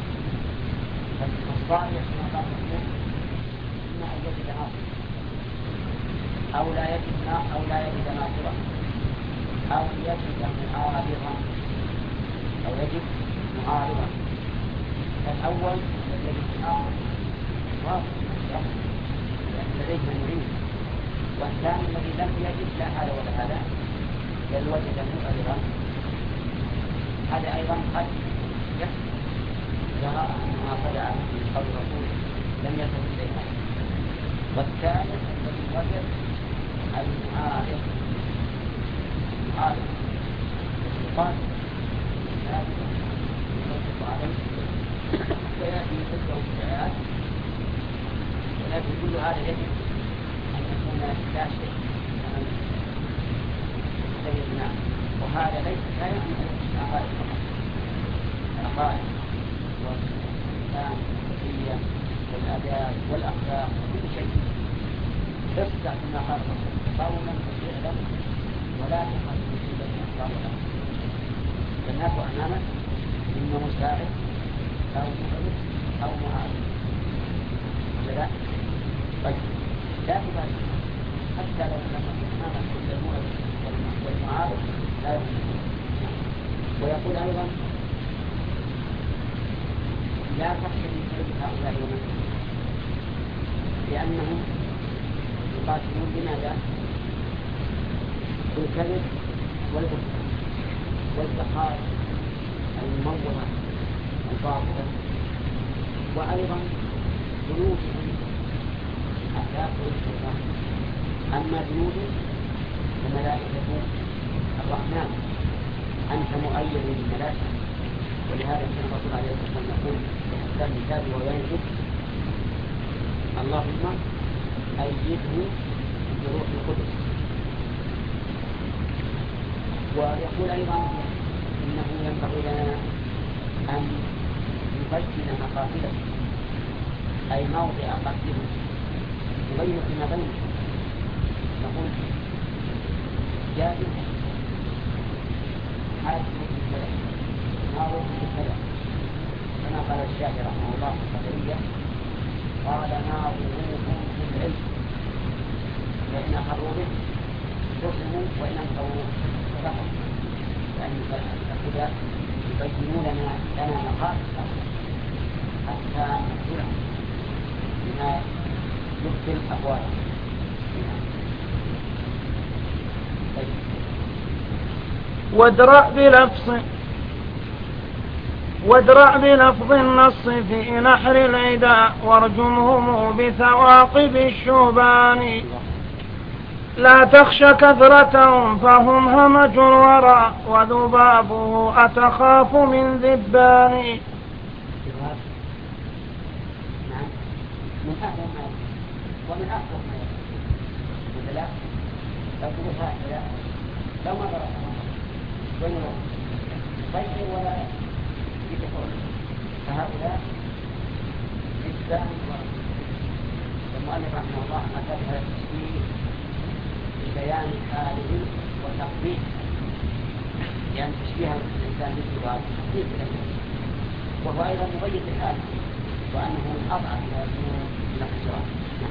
فالصالح كما قال الرسول إما أن يجد ناصرا أو لا يجد أو لا يجد ناصرا أو يجد معارضا أو يجد معارضا. فالأول الذي يجد الآخر واضح لأن لديه من يعين، والثاني الذي لم يجد لا هذا ولا هذا بل وجد معارضا، هذا أيضا قد يحصل إذا رأى أنها خدع من قول الرسول لم يصل إليها. والثالث الذي وجد المعارض المعارض يقال ذلك يصدق عليه ويأتي تلك الشعارات، ولكن كل هذا يجب أن يكون لا شيء سيدنا، وهذا ليس لا يعني الإسلام العقائد فقط، العقائد والإنسان والتربية والآداب والأخلاق وكل شيء. تفتح ما قال الرسول قولا وفعلا ولا تقل مصيبة أكبر ولا الناس أمامك إما مساعد أو مخلص أو معارض ولا طيب لا تبالي حتى لو لم يكن أمامك كل المعرض والمعارض لا يمكن. ويقول أيضا لا تخشى من كذب هؤلاء ومن لأنهم يقاتلون بماذا؟ بالكذب والبهتان والزخارف المموهة الباطلة، وأيضا جنودهم أخلاق الشيطان. أما جنود الملائكة الرحمن أنت مؤيد بالملائكة، ولهذا كان الرسول عليه الصلاة والسلام يقول في الكتاب وينزل اللهم أيده بروح القدس. ويقول أيضا إنه ينبغي لنا أن نبين مقاتله أي موضع قتله نبين فيما بينه. نقول جاهز حاسم بالكلام ناظر بالكلام كما قال الشاعر رحمه الله في القدرية قال ناظروهم في العلم فإن أخذوا به حكموا وإن أنكروا فقط، يعني الأخذ يبينون لنا لنا مقاصد حتى نقول بما يبطل أقواله. وادرأ بلفظ وادرأ بلفظ النص في نحر العداء وارجمهم بثواقب الشوبان. لا تخش كثرتهم فهم همج الورى وذبابه أتخاف من ذبان. من أهل ما ومن أكثر ما يقول لا تقول هكذا لو ما ضربنا وينهم طيب ولا يدخل فهؤلاء إسلام والمؤلف رحمه الله أتى بهذا التشبيه لبيان حاله وتقبيح، يعني تشبيه الإنسان بالجواب تقبيح له، وهو أيضا مبين الحال وأنه من أضعف الأمور من الحجرات.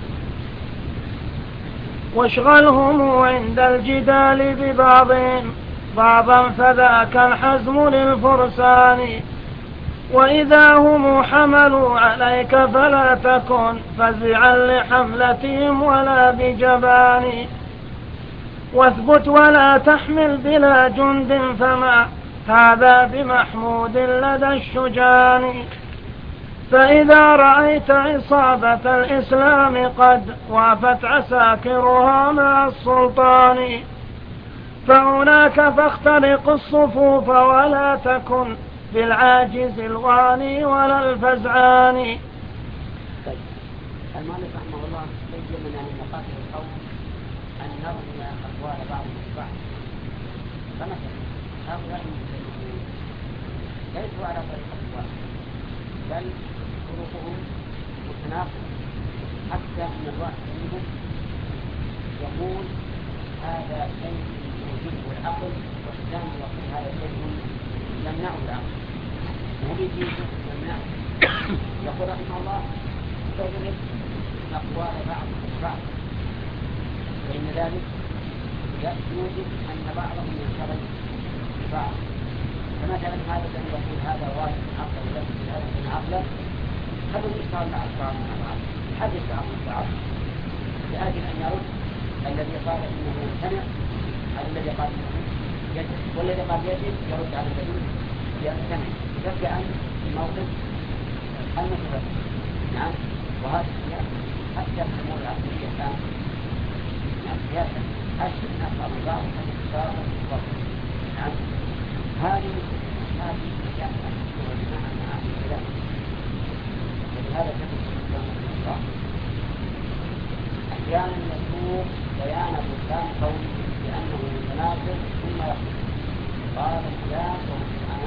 واشغلهم عند الجدال ببعضهم بعضا فذاك الحزم للفرسان. وإذا هم حملوا عليك فلا تكن فزعا لحملتهم ولا بجبان. واثبت ولا تحمل بلا جند فما هذا بمحمود لدى الشجان. فإذا رأيت عصابة الإسلام قد وافت عساكرها مع السلطان فهناك فاخترق الصفوف ولا تكن بالعاجز الواني ولا الفزعان. المؤلف رحمه الله بين لنا من مقاصد القوم أن نرمي أقوال بعضهم البعض. فمثلا هؤلاء المسلمين ليسوا على طريقة واحدة بل طرقهم متناقضة، حتى أن الواحد منهم يقول هذا شيء يوجبه العقل والثاني يقول هذا شيء يمنعه العقل وبيجي يمنعه. يقول رحمه الله تضرب أقوال بعض بعض فإن ذلك يوجب أن بعضهم ينشغل ببعض. فمثلا هذا الذي يقول هذا واجب عقلا ولكن هذا من عقلا هل يشتغل مع البعض مع بعض حدث عقل البعض لأجل أن يرد الذي قال إنه يمتنع على الذي قال إنه يجب، والذي قال يجب يرد على الذي يمتنع يبقى في موقف المتفق. نعم. وهذا السياق حتى في الأمور العقلية الآن نعم سياسة أشهر الناس على بعض الإشارة والفضل. نعم. هذه هذه سياسة أشهر والجماعة مع أهل الكلام. ولهذا كتب الإسلام الله أحيانا يسوق بيان بلدان قوله بأنه متناقض ثم يقول قال الكلام وهو القرآن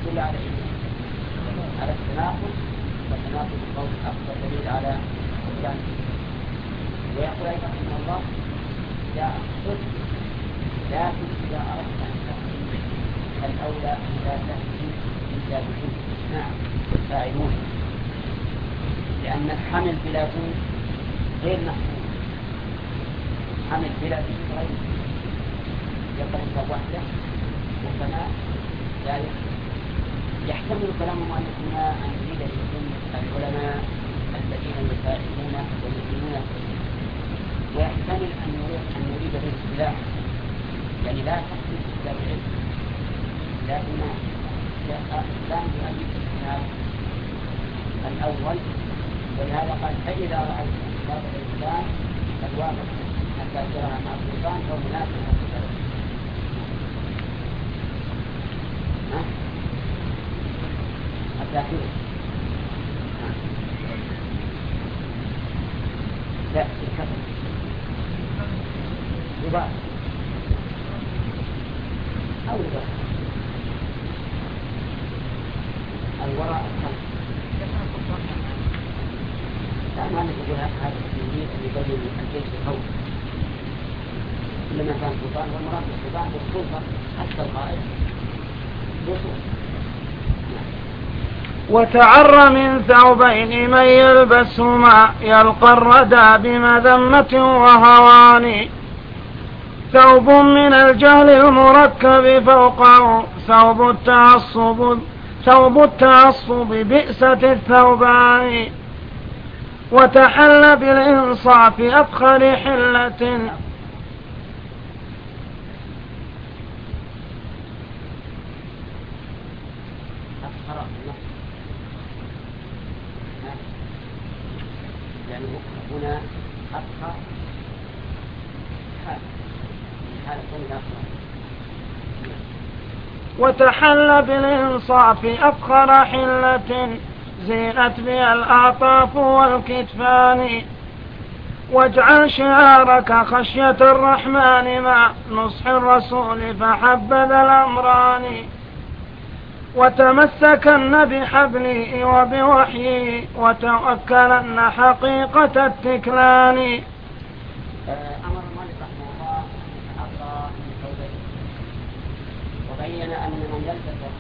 يدل على على التناقض، والتناقض القول أكثر دليل على الجانب. ويقول أيضا رحمه الله لا أقصد، لكن إذا أردت أن تحكم الأولى أن لا تهدي إلا بجود نعم فاعلون، لأن الحمل بلا جود غير محمول. حمل بلا جود غير يقبل الإنسان وحده وكما لا يحتمل كلام المؤلف هنا أن يريد العلماء الذين يساعدون ويؤمنون، ويحتمل أن يريد أن يريد بالاصطلاح، يعني لا تحكم إلا بالعلم، لكن الإسلام يؤيد الاجتهاد الأول، ولهذا قال فإذا رأيت أسباب الإسلام الواقع حتى ترى مع السلطان أو مناسب السلطان. الداخل لا الكفر رباط أو رباط الوراء الخلف. لا ما نقول هذا التنبيه اللي يبين الجيش القوي لما كان سلطان، والمراد بالسلطان بالسلطة حتى القائد بسلطة. وتعر من ثوبين من يلبسهما يلقى الردى بمذمة وهوان، ثوب من الجهل المركب فوقه ثوب التعصب ثوب التعصب بئسة الثوبان، وتحل بالإنصاف أفخر حلة. هنا أبقى حال حال الأخرى. وتحل بالإنصاف أفخر حلة زينت بها الأعطاف والكتفان، واجعل شعارك خشية الرحمن مع نصح الرسول فحبذا الأمران، وتمسكن بحبله وبوحيه وتوكلن حقيقة التكلان. أمر المؤلف رحمه الله أن يتعطى من ثوبين، وبين أن من يلبس